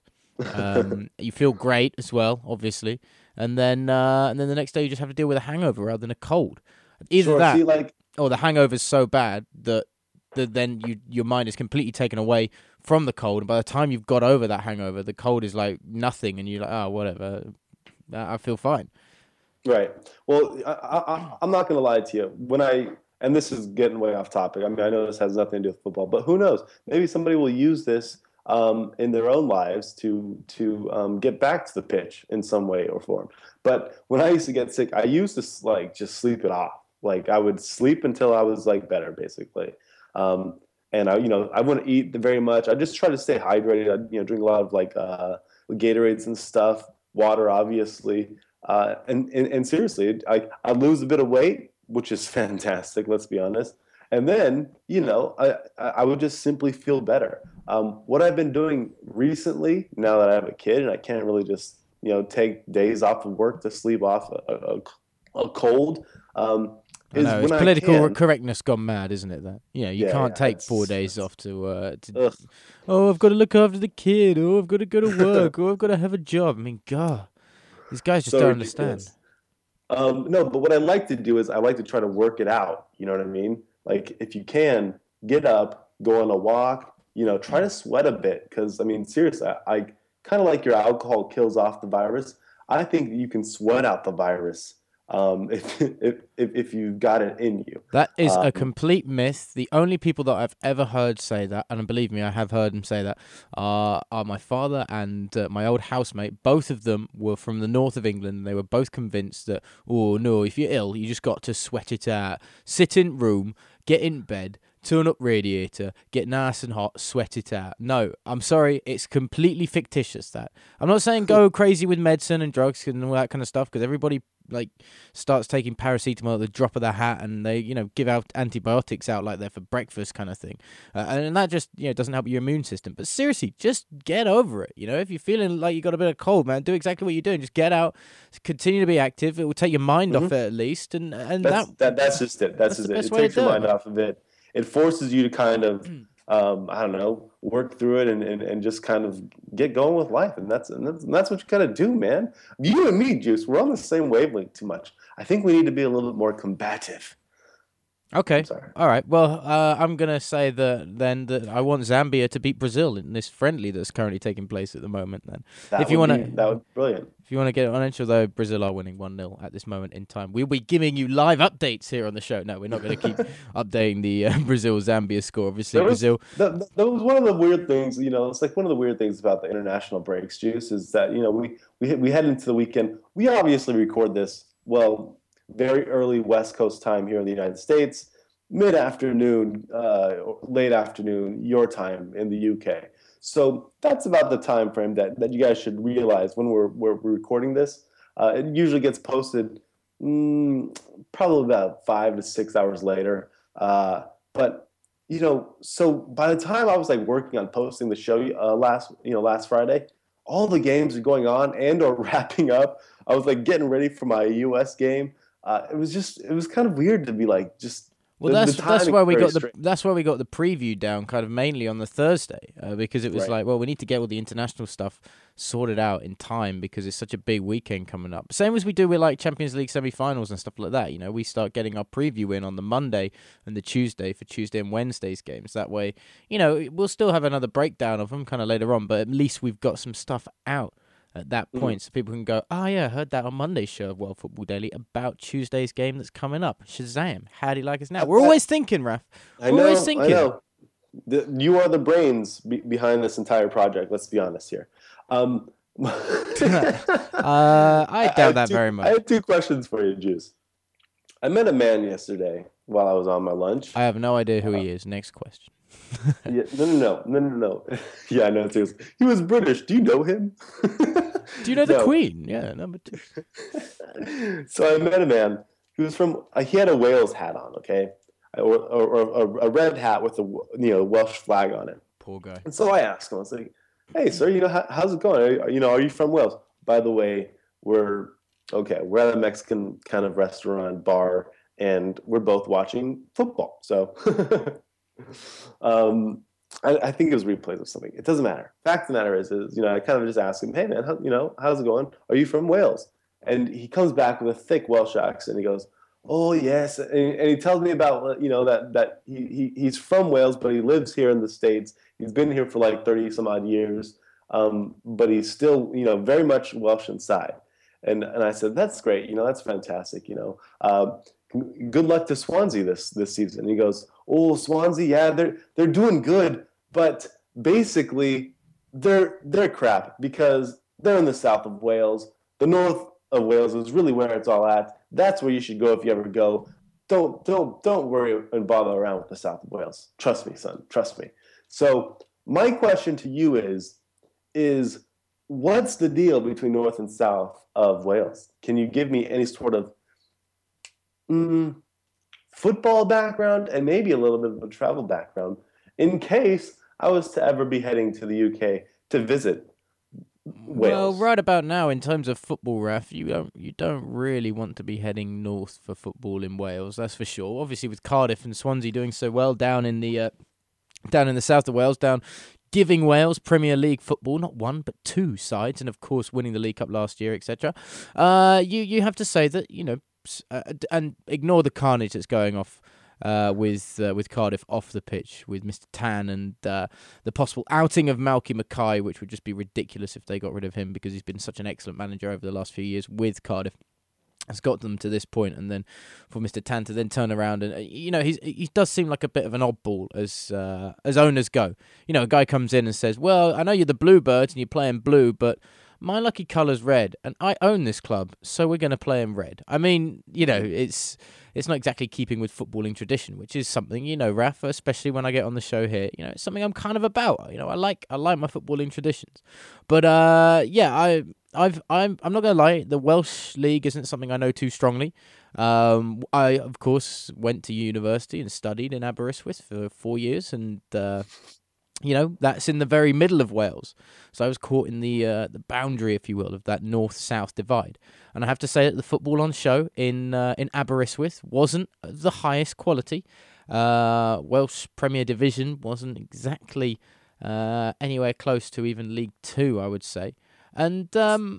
You feel great as well, obviously. And then the next day you just have to deal with a hangover rather than a cold. Either that, or the hangover's so bad that then your mind is completely taken away from the cold, and by the time you've got over that hangover, the cold is like nothing, and you're like, oh, whatever, I feel fine. Right. Well, I'm not going to lie to you. And this is getting way off topic. I mean, I know this has nothing to do with football, but who knows? Maybe somebody will use this in their own lives to get back to the pitch in some way or form. But when I used to get sick, I used to just sleep it off. Like I would sleep until I was like better, basically. And I wouldn't eat very much. I just try to stay hydrated. I drink a lot of Gatorades and stuff, water, obviously. And seriously, I lose a bit of weight, which is fantastic. Let's be honest. And then I would just simply feel better. What I've been doing recently, now that I have a kid and I can't really just take days off of work to sleep off a cold. It's political correctness gone mad, isn't it? That you can't take 4 days off to oh, I've got to look after the kid. Oh, I've got to go to work. Oh, I've got to have a job. I mean, God, these guys just don't understand. No, but what I like to do is I like to try to work it out. You know what I mean? Like if you can get up, go on a walk. Try to sweat a bit because I mean, seriously, I kind of like your alcohol kills off the virus. I think you can sweat out the virus. If you've got it in you. That is a complete myth. The only people that I've ever heard say that, and believe me, I have heard them say that, are my father and my old housemate. Both of them were from the north of England. They were both convinced that, oh no, if you're ill, you just got to sweat it out. Sit in room, get in bed, turn up radiator, get nice and hot, sweat it out. No, I'm sorry, it's completely fictitious, that. I'm not saying go crazy with medicine and drugs and all that kind of stuff, because everybody starts taking paracetamol at the drop of their hat, and they give out antibiotics out like they're for breakfast kind of thing, and that just doesn't help your immune system. But seriously, just get over it. If you're feeling like you got a bit of cold, man, do exactly what you're doing. Just get out, continue to be active. It will take your mind off it at least, and that's just it. That's just it. It takes your mind off of it. It forces you to kind of I don't know, work through it and just kind of get going with life. And that's what you got to do, man. You and me, Juice, we're on the same wavelength too much. I think we need to be a little bit more combative. Okay. All right. Well, I'm going to say that I want Zambia to beat Brazil in this friendly that's currently taking place at the moment. Then, that would be brilliant. If you want to get on intro, though, Brazil are winning 1-0 at this moment in time. We'll be giving you live updates here on the show. No, we're not going to keep updating the Brazil-Zambia score. Obviously, Brazil. That was one of the weird things. It's like one of the weird things about the international breaks, Juice, is that we head into the weekend. We obviously record this very early West Coast time here in the United States, mid-afternoon, late afternoon, your time in the UK. So that's about the time frame that you guys should realize when we're recording this. It usually gets posted probably about 5 to 6 hours later. But so by the time I was working on posting the show last Friday, all the games are going on and or wrapping up. I was getting ready for my US game. It was kind of weird to be just Well, that's where we got the preview down, kind of mainly on the Thursday, because it was Right. like, well, we need to get all the international stuff sorted out in time because it's such a big weekend coming up. Same as we do with like Champions League semi-finals and stuff like that. You know, we start getting our preview in on the Monday and the Tuesday for Tuesday and Wednesday's games. That way, you know, we'll still have another breakdown of them kind of later on, but at least we've got some stuff out at that point, so people can go, oh yeah, I heard that on Monday's show of World Football Daily about Tuesday's game that's coming up. Shazam! How do you like us now? We're always thinking, Raf. We're always thinking. I know. You are the brains behind this entire project. Let's be honest here. I doubt that very much. I have two questions for you, Juice. I met a man yesterday while I was on my lunch. I have no idea who he is. Next question. Yeah, no. Yeah, no, seriously. He was British. Do you know him? Do you know the Queen? Yeah, number 2. So I met a man who was from. He had a Wales hat on, okay, or a red hat with a Welsh flag on it. Poor guy. And so I asked him. I was like, "Hey, sir, how's it going? Are you from Wales? By the way, we're at a Mexican kind of restaurant bar, and we're both watching football. So." I think it was replays of something. It doesn't matter. Fact of the matter is I kind of just asked him, "Hey man, how's it going? Are you from Wales?" And he comes back with a thick Welsh accent. He goes, "Oh yes," and he tells me about that he's from Wales, but he lives here in the States. He's been here for like 30 some odd years, but he's still very much Welsh inside. And I said, "That's great. That's fantastic. Good luck to Swansea this season." And he goes, "Oh, Swansea, yeah, they're doing good, but basically they're crap because they're in the south of Wales. The north of Wales is really where it's all at. That's where you should go if you ever go. Don't worry and bother around with the south of Wales. Trust me, son. Trust me." So my question to you is what's the deal between north and south of Wales? Can you give me any sort of football background and maybe a little bit of a travel background in case I was to ever be heading to the UK to visit Wales? Well, right about now, in terms of football, Raf, you don't really want to be heading north for football in Wales. That's for sure. Obviously, with Cardiff and Swansea doing so well down in the south of Wales, giving Wales Premier League football, not one but 2 sides, and of course winning the League Cup last year, etc. You have to say that and ignore the carnage that's going off with Cardiff off the pitch with Mr. Tan and the possible outing of Malky Mackay, which would just be ridiculous if they got rid of him because he's been such an excellent manager over the last few years with Cardiff. Has got them to this point, and then for Mr. Tan to then turn around and he does seem like a bit of an oddball as owners go. A guy comes in and says, "Well, I know you're the Bluebirds and you play in blue, but my lucky colour's red, and I own this club, so we're going to play in red." I mean, it's not exactly keeping with footballing tradition, which is something, Rafa, especially when I get on the show here, it's something I'm kind of about. I like my footballing traditions, but I'm not gonna lie, the Welsh League isn't something I know too strongly. I of course went to university and studied in Aberystwyth for 4 years, and that's in the very middle of Wales. So I was caught in the boundary, if you will, of that north-south divide. And I have to say that the football on show in Aberystwyth wasn't the highest quality. Welsh Premier Division wasn't exactly anywhere close to even League 2, I would say. And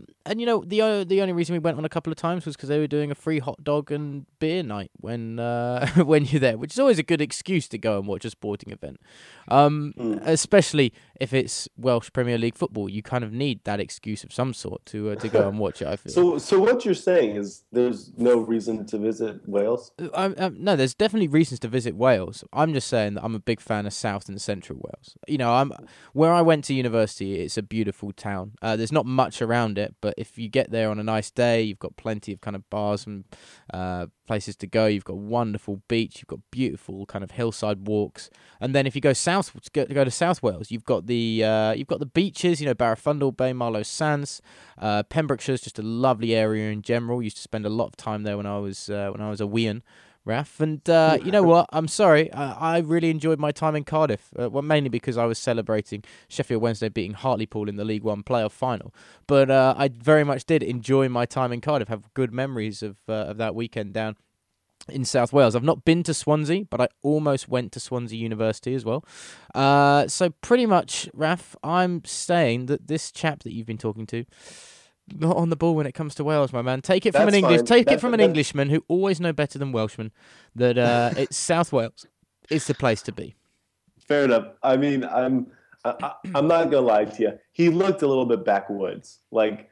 the only reason we went on a couple of times was because they were doing a free hot dog and beer night when you're there, which is always a good excuse to go and watch a sporting event. Especially if it's Welsh Premier League football, you kind of need that excuse of some sort to go and watch it, I feel. So what you're saying is there's no reason to visit Wales? No, there's definitely reasons to visit Wales. I'm just saying that I'm a big fan of South and Central Wales. Where I went to university, it's a beautiful town. There's not much around it, but if you get there on a nice day, you've got plenty of kind of bars and places to go. You've got a wonderful beach. You've got beautiful kind of hillside walks. And then if you go south, go to South Wales, you've got the beaches. Barafundle Bay, Marlow Sands, Pembrokeshire's just a lovely area in general. Used to spend a lot of time there when I was a wean, Raf. And you know what? I'm sorry. I really enjoyed my time in Cardiff. Mainly because I was celebrating Sheffield Wednesday beating Hartlepool in the League One playoff final. But I very much did enjoy my time in Cardiff. Have good memories of that weekend down in South Wales. I've not been to Swansea, but I almost went to Swansea University as well. So pretty much, Raf, I'm saying that this chap that you've been talking to, not on the ball when it comes to Wales, my man. Take it from an Englishman who always know better than Welshmen that it's South Wales is the place to be. Fair enough. I mean, I'm not gonna lie to you. He looked a little bit backwoods, like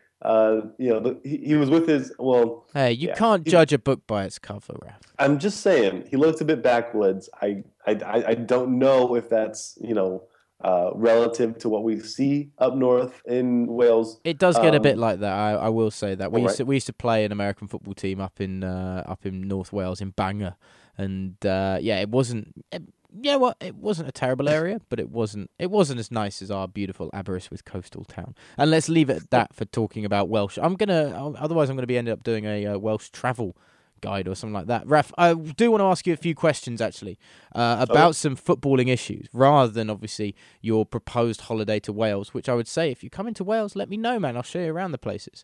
he was with his Hey, you can't judge a book by its cover, Raf. I'm just saying he looked a bit backwoods. I don't know if that's relative to what we see up north in Wales. It does get a bit like that. I will say that we used to play an American football team up in North Wales in Bangor, and it wasn't. It wasn't a terrible area, but it wasn't as nice as our beautiful Aberystwyth coastal town. And let's leave it at that for talking about Welsh. Otherwise I'm gonna be ended up doing a Welsh travel guide or something like that. Raf, I do want to ask you a few questions actually about some footballing issues, rather than obviously your proposed holiday to Wales, which I would say if you come into Wales, let me know, man. I'll show you around the places.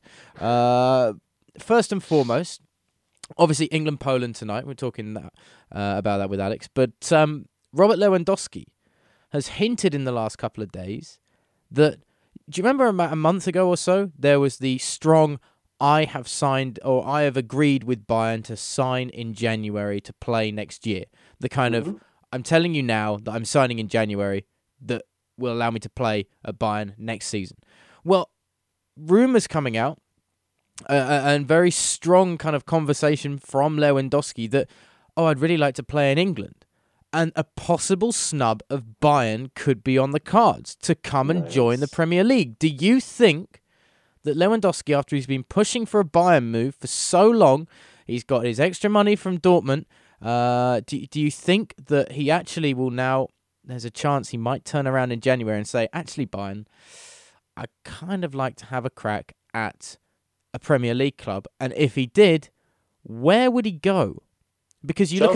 First and foremost, obviously England-Poland tonight. We're talking about that with Alex, but Robert Lewandowski has hinted in the last couple of days that, do you remember a month ago or so, there was the strong, I have agreed with Bayern to sign in January to play next year. The kind of, I'm telling you now that I'm signing in January that will allow me to play at Bayern next season. Well, rumours coming out, and very strong kind of conversation from Lewandowski that, I'd really like to play in England. And a possible snub of Bayern could be on the cards to come and join the Premier League. Do you think that Lewandowski, after he's been pushing for a Bayern move for so long, he's got his extra money from Dortmund, do you think that he actually will now, there's a chance he might turn around in January and say, actually Bayern, I'd kind of like to have a crack at a Premier League club? And if he did, where would he go? Because you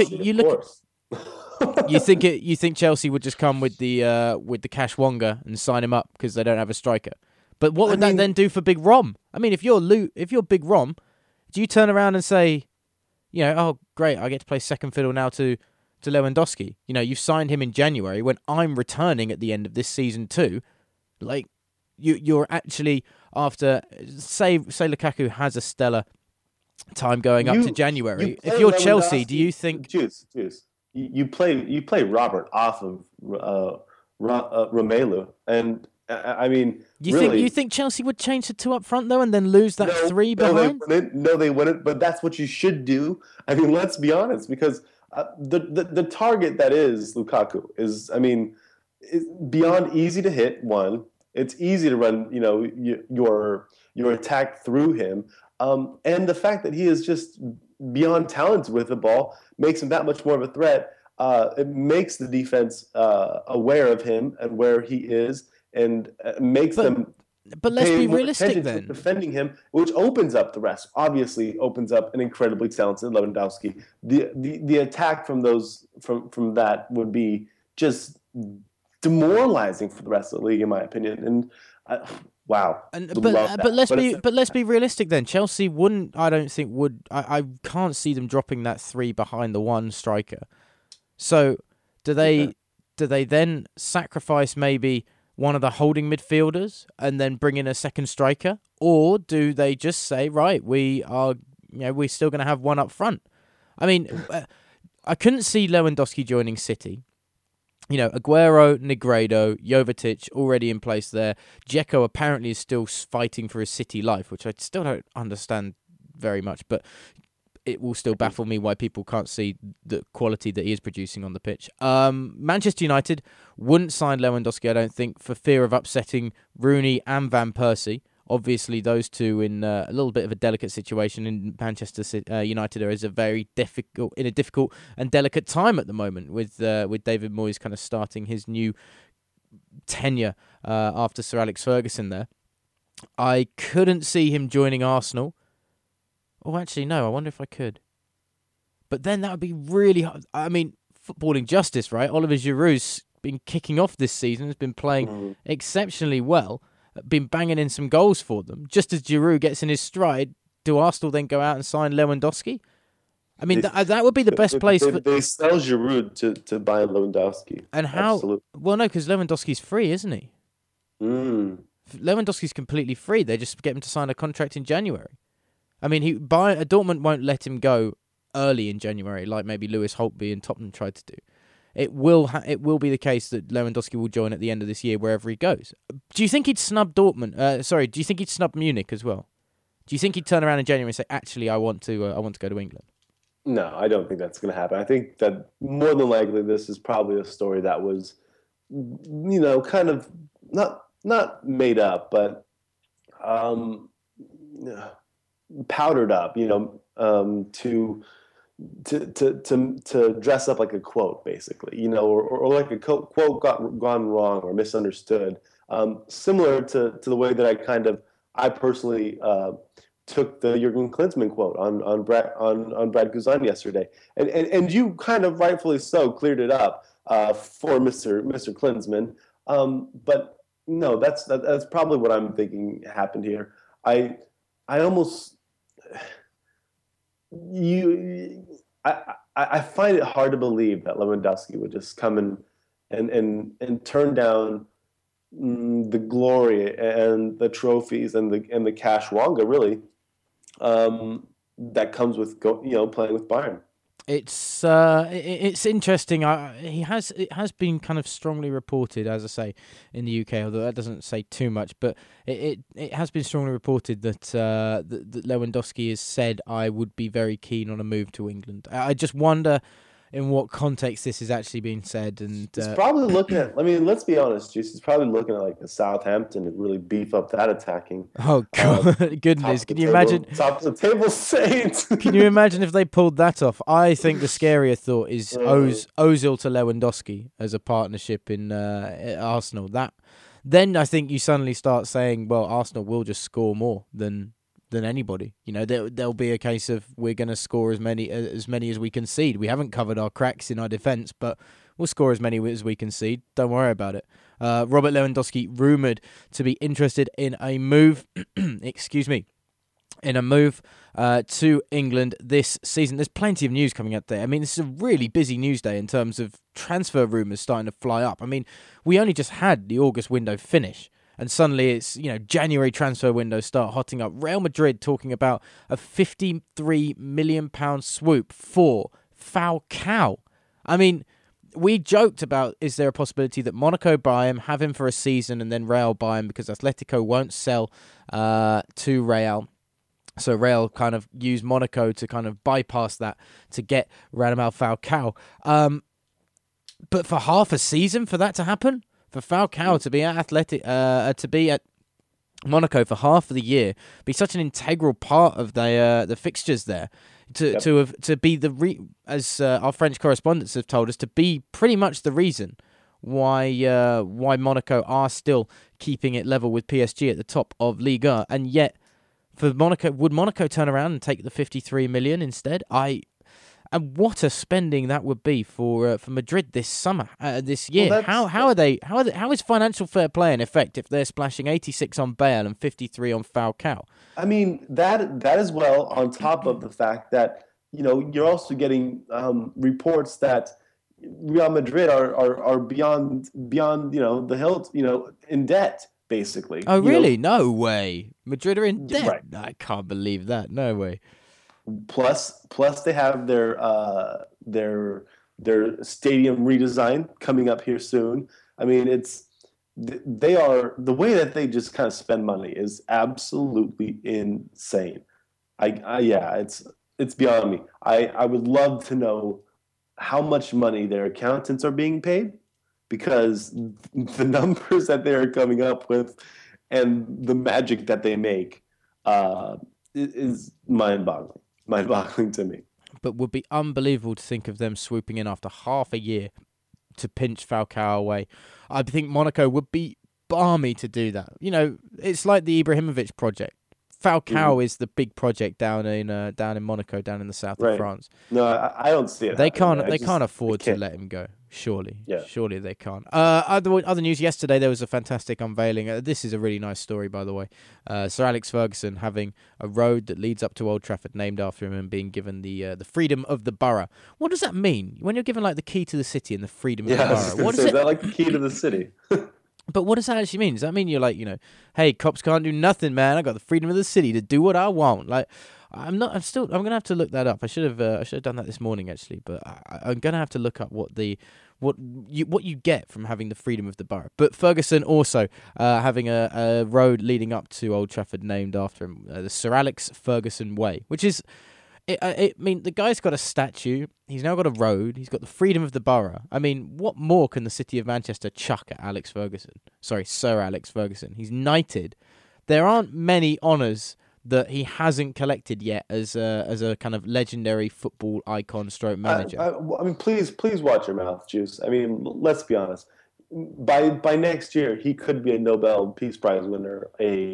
think Chelsea would just come with the Cash Wonga and sign him up because they don't have a striker? But what would that then do for Big Rom? I mean, if you're Big Rom, do you turn around and say, oh great, I get to play second fiddle now to Lewandowski? You've signed him in January when I'm returning at the end of this season too. Like you're actually, after say Lukaku has a stellar time going up to January. If you're Chelsea, do you think? Juice. You play Robert off of Romelu, and I mean, you think Chelsea would change the two up front though, and then lose that three behind? No, they wouldn't. But that's what you should do. I mean, let's be honest, because the target that is Lukaku is, I mean, beyond easy to hit. One, it's easy to run, your attack through him, and the fact that he is just beyond talented with the ball makes him that much more of a threat. It makes the defense aware of him and where he is, and makes them. But let's be realistic then. Defending him, which opens up the rest. Obviously, opens up an incredibly talented Lewandowski. The attack from that would be just demoralizing for the rest of the league, in my opinion. And wow. But let's be realistic then. Chelsea wouldn't. I don't think would. I can't see them dropping that three behind the one striker. So do they then sacrifice maybe one of the holding midfielders and then bring in a second striker, or do they just say, right, we're still going to have one up front? I mean, I couldn't see Lewandowski joining City. Aguero, Negredo, Jovetic already in place there. Dzeko apparently is still fighting for his City life, which I still don't understand very much, but it will still baffle me why people can't see the quality that he is producing on the pitch. Manchester United wouldn't sign Lewandowski, I don't think, for fear of upsetting Rooney and Van Persie. Obviously, those two in a little bit of a delicate situation in Manchester United are in a difficult and delicate time at the moment with David Moyes kind of starting his new tenure after Sir Alex Ferguson there. I couldn't see him joining Arsenal. Oh, actually, no. I wonder if I could. But then that would be really hard. I mean, footballing justice, right? Oliver Giroud's been kicking off this season, has been playing exceptionally well, been banging in some goals for them. Just as Giroud gets in his stride, do Arsenal then go out and sign Lewandowski? I mean, that would be the best place for. They sell Giroud to buy Lewandowski. And how? Absolutely. Well, no, because Lewandowski's free, isn't he? Lewandowski's completely free. They just get him to sign a contract in January. I mean, Dortmund won't let him go early in January, like maybe Lewis Holtby and Tottenham tried to do. It will be the case that Lewandowski will join at the end of this year wherever he goes. Do you think he'd snub Dortmund? Do you think he'd snub Munich as well? Do you think he'd turn around in January and say, "Actually, I want to go to England"? No, I don't think that's going to happen. I think that more than likely this is probably a story that was, kind of not made up, but powdered up, to dress up like a quote, basically, or like a quote gone wrong or misunderstood. Similar to the way that I personally took the Jurgen Klinsmann quote on Brad Guzan yesterday, and you kind of rightfully so cleared it up for Mr. Klinsmann, but no, that's probably what I'm thinking happened here. I find it hard to believe that Lewandowski would just come and turn down the glory and the trophies and the cashwanga, really, that comes with playing with Bayern. It's interesting. It has been kind of strongly reported, as I say, in the UK, although that doesn't say too much. But it has been strongly reported that that Lewandowski has said, "I would be very keen on a move to England." I just wonder in what context this is actually being said. And he's probably looking at. I mean, let's be honest, Juice. He's probably looking at like the Southampton to really beef up that attacking. Oh God, goodness! Can you imagine? Top of the table Saints. Can you imagine if they pulled that off? I think the scarier thought is Ozil to Lewandowski as a partnership in at Arsenal. Then I think you suddenly start saying, well, Arsenal will just score more than anybody. There'll be a case of we're going to score as many as we concede. We haven't covered our cracks in our defence, but we'll score as many as we concede. Don't worry about it. Robert Lewandowski rumoured to be interested in a move. Excuse me. In a move to England this season. There's plenty of news coming out there. I mean, this is a really busy news day in terms of transfer rumours starting to fly up. I mean, we only just had the August window finish. And suddenly it's, January transfer windows start hotting up. Real Madrid talking about a £53 million swoop for Falcao. I mean, we joked about, is there a possibility that Monaco buy him, have him for a season, and then Real buy him because Atletico won't sell to Real. So Real kind of use Monaco to kind of bypass that to get Radamel Falcao. But for half a season for that to happen? For Falcao to be at Monaco for half of the year, be such an integral part of the fixtures there, to be as our French correspondents have told us, to be pretty much the reason why Monaco are still keeping it level with PSG at the top of Liga, and yet for Monaco, would Monaco turn around and take the 53 million instead? And what a spending that would be for Madrid this summer, this year. Well, how is financial fair play in effect if they're splashing 86 on Bale and 53 on Falcao? I mean, that as well, on top of the fact that you're also getting reports that Real Madrid are beyond the hilt, in debt, basically. Oh really? No way. Madrid are in debt. Right. I can't believe that. No way. Plus they have their stadium redesign coming up here soon. I mean, they are, the way that they just kind of spend money is absolutely insane. It's beyond me. I would love to know how much money their accountants are being paid, because the numbers that they are coming up with and the magic that they make is mind-boggling to me. But would be unbelievable to think of them swooping in after half a year to pinch Falcao away. I think Monaco would be balmy to do that. It's like the Ibrahimovic project. Falcao is the big project down in Monaco, down in the south of France. No, I don't see it. They can't afford to let him go. Surely they can't. Other news yesterday, there was a fantastic unveiling. This is a really nice story, by the way. Sir Alex Ferguson having a road that leads up to Old Trafford named after him and being given the freedom of the borough. What does that mean when you're given like the key to the city and the freedom of the borough? What is it? Is that like the key to the city? But what does that actually mean? Does that mean you're like, hey, cops can't do nothing, man. I got the freedom of the city to do what I want. Like, I'm gonna have to look that up. I should have done that this morning actually, but I'm gonna have to look up what you get from having the freedom of the borough. But Ferguson also having a road leading up to Old Trafford named after him, the Sir Alex Ferguson Way, which is, I mean, the guy's got a statue. He's now got a road. He's got the freedom of the borough. I mean, what more can the city of Manchester chuck at Alex Ferguson? Sorry, Sir Alex Ferguson. He's knighted. There aren't many honours that he hasn't collected yet as a kind of legendary football icon stroke manager. I mean, please watch your mouth, Juice. I mean, let's be honest. By next year, he could be a Nobel Peace Prize winner.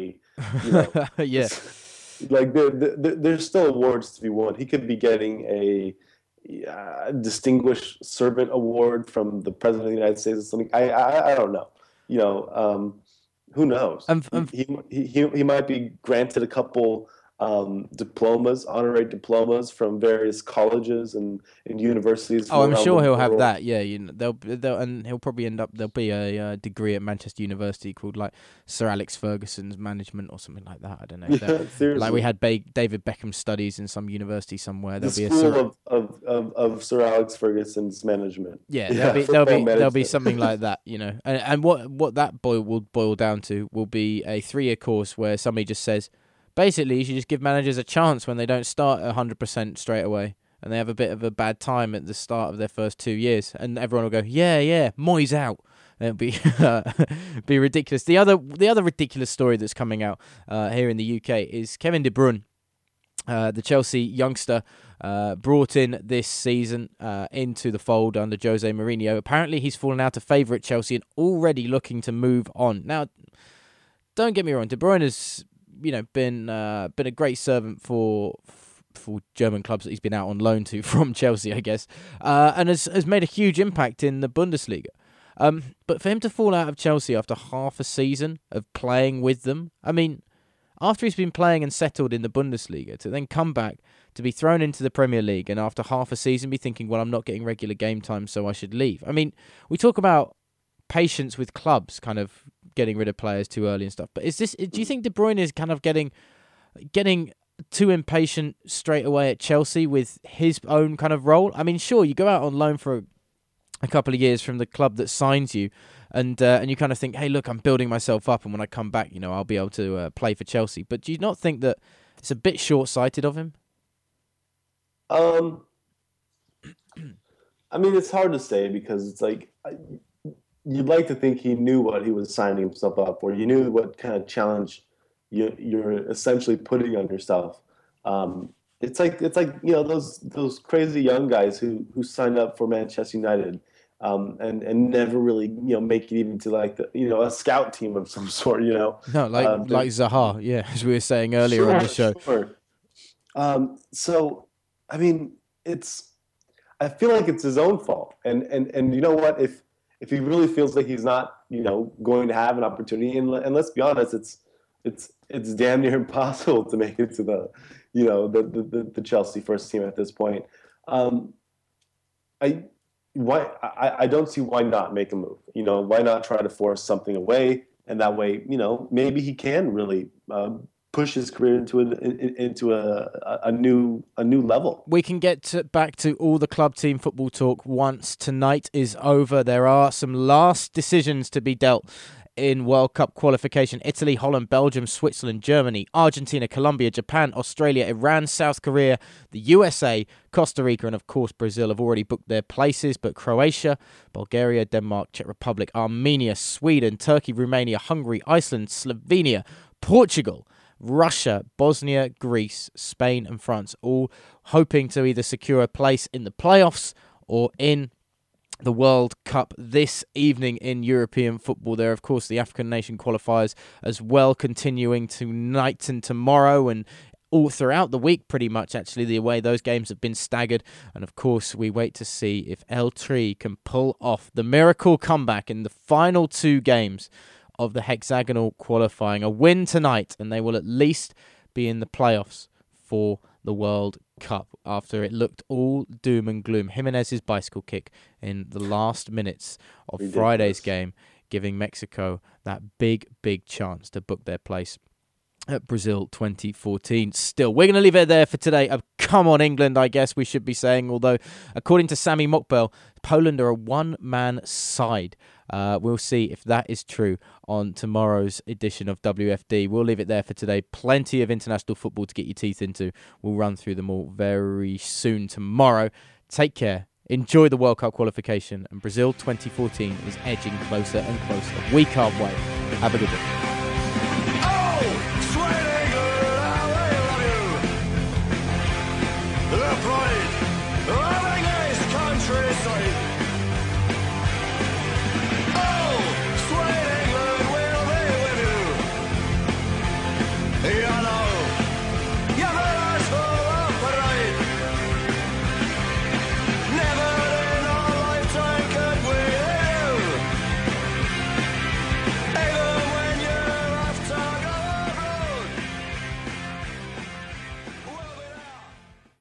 Yeah. Like there's still awards to be won. He could be getting a Distinguished Servant Award from the President of the United States or something. I don't know. Who knows? He might be granted a couple diplomas, honorary diplomas from various colleges and universities. Oh, I'm sure he'll have that. Yeah, they'll and he'll probably end up. There'll be a degree at Manchester University called like Sir Alex Ferguson's management or something like that. I don't know. Yeah, seriously. Like we had David Beckham studies in some university somewhere. There'll be a school of Sir Alex Ferguson's management. Yeah, there'll be something like that. And what that will boil down to will be a 3-year course where somebody just says, basically, you should just give managers a chance when they don't start 100% straight away and they have a bit of a bad time at the start of their first 2 years. And everyone will go, yeah, Moyes out. And it'll be ridiculous. The other ridiculous story that's coming out here in the UK is Kevin De Bruyne, the Chelsea youngster, brought in this season into the fold under Jose Mourinho. Apparently, he's fallen out of favour at Chelsea and already looking to move on. Now, don't get me wrong, De Bruyne has been a great servant for German clubs that he's been out on loan to from Chelsea, I guess, and has made a huge impact in the Bundesliga. But for him to fall out of Chelsea after half a season of playing with them, I mean, after he's been playing and settled in the Bundesliga, to then come back to be thrown into the Premier League and after half a season be thinking, well, I'm not getting regular game time, so I should leave. I mean, we talk about patience with clubs kind of getting rid of players too early and stuff. But do you think De Bruyne is kind of getting too impatient straight away at Chelsea with his own kind of role? I mean, sure, you go out on loan for a couple of years from the club that signs you, and you kind of think, hey, look, I'm building myself up, and when I come back, I'll be able to play for Chelsea. But do you not think that it's a bit short-sighted of him? I mean, it's hard to say because it's like you'd like to think he knew what he was signing himself up for. You knew what kind of challenge you're essentially putting on yourself. It's like those crazy young guys who signed up for Manchester United and never really make it even to like a scout team of some sort. No, like Zaha, yeah, as we were saying earlier on the show. Sure. So I mean, I feel like it's his own fault, and you know what, if he really feels like he's not going to have an opportunity, and let's be honest, it's damn near impossible to make it to the Chelsea first team at this point. I don't see why not make a move. Why not try to force something away, and that way maybe he can really push his career into a new level. We can get back to all the club team football talk once tonight is over. There are some last decisions to be dealt in World Cup qualification. Italy, Holland, Belgium, Switzerland, Germany, Argentina, Colombia, Japan, Australia, Iran, South Korea, the USA, Costa Rica, and of course Brazil have already booked their places, but Croatia, Bulgaria, Denmark, Czech Republic, Armenia, Sweden, Turkey, Romania, Hungary, Iceland, Slovenia, Portugal, Russia, Bosnia, Greece, Spain and France, all hoping to either secure a place in the playoffs or in the World Cup this evening in European football. There, of course, the African nation qualifiers as well, continuing tonight and tomorrow, and all throughout the week, pretty much, actually, the way those games have been staggered. And, of course, we wait to see if El Tri can pull off the miracle comeback in the final 2 games of the hexagonal qualifying. A win tonight, and they will at least be in the playoffs for the World Cup after it looked all doom and gloom. Jimenez's bicycle kick in the last minutes of Friday's game, giving Mexico that big chance to book their place at Brazil 2014. Still, we're going to leave it there for today. Come on, England, I guess we should be saying, although according to Sami Mokbel, Poland are a one-man side. We'll see if that is true on tomorrow's edition of WFD. We'll leave it there for today. Plenty of international football to get your teeth into. We'll run through them all very soon tomorrow. Take care. Enjoy the World Cup qualification. And Brazil 2014 is edging closer and closer. We can't wait. Have a good one.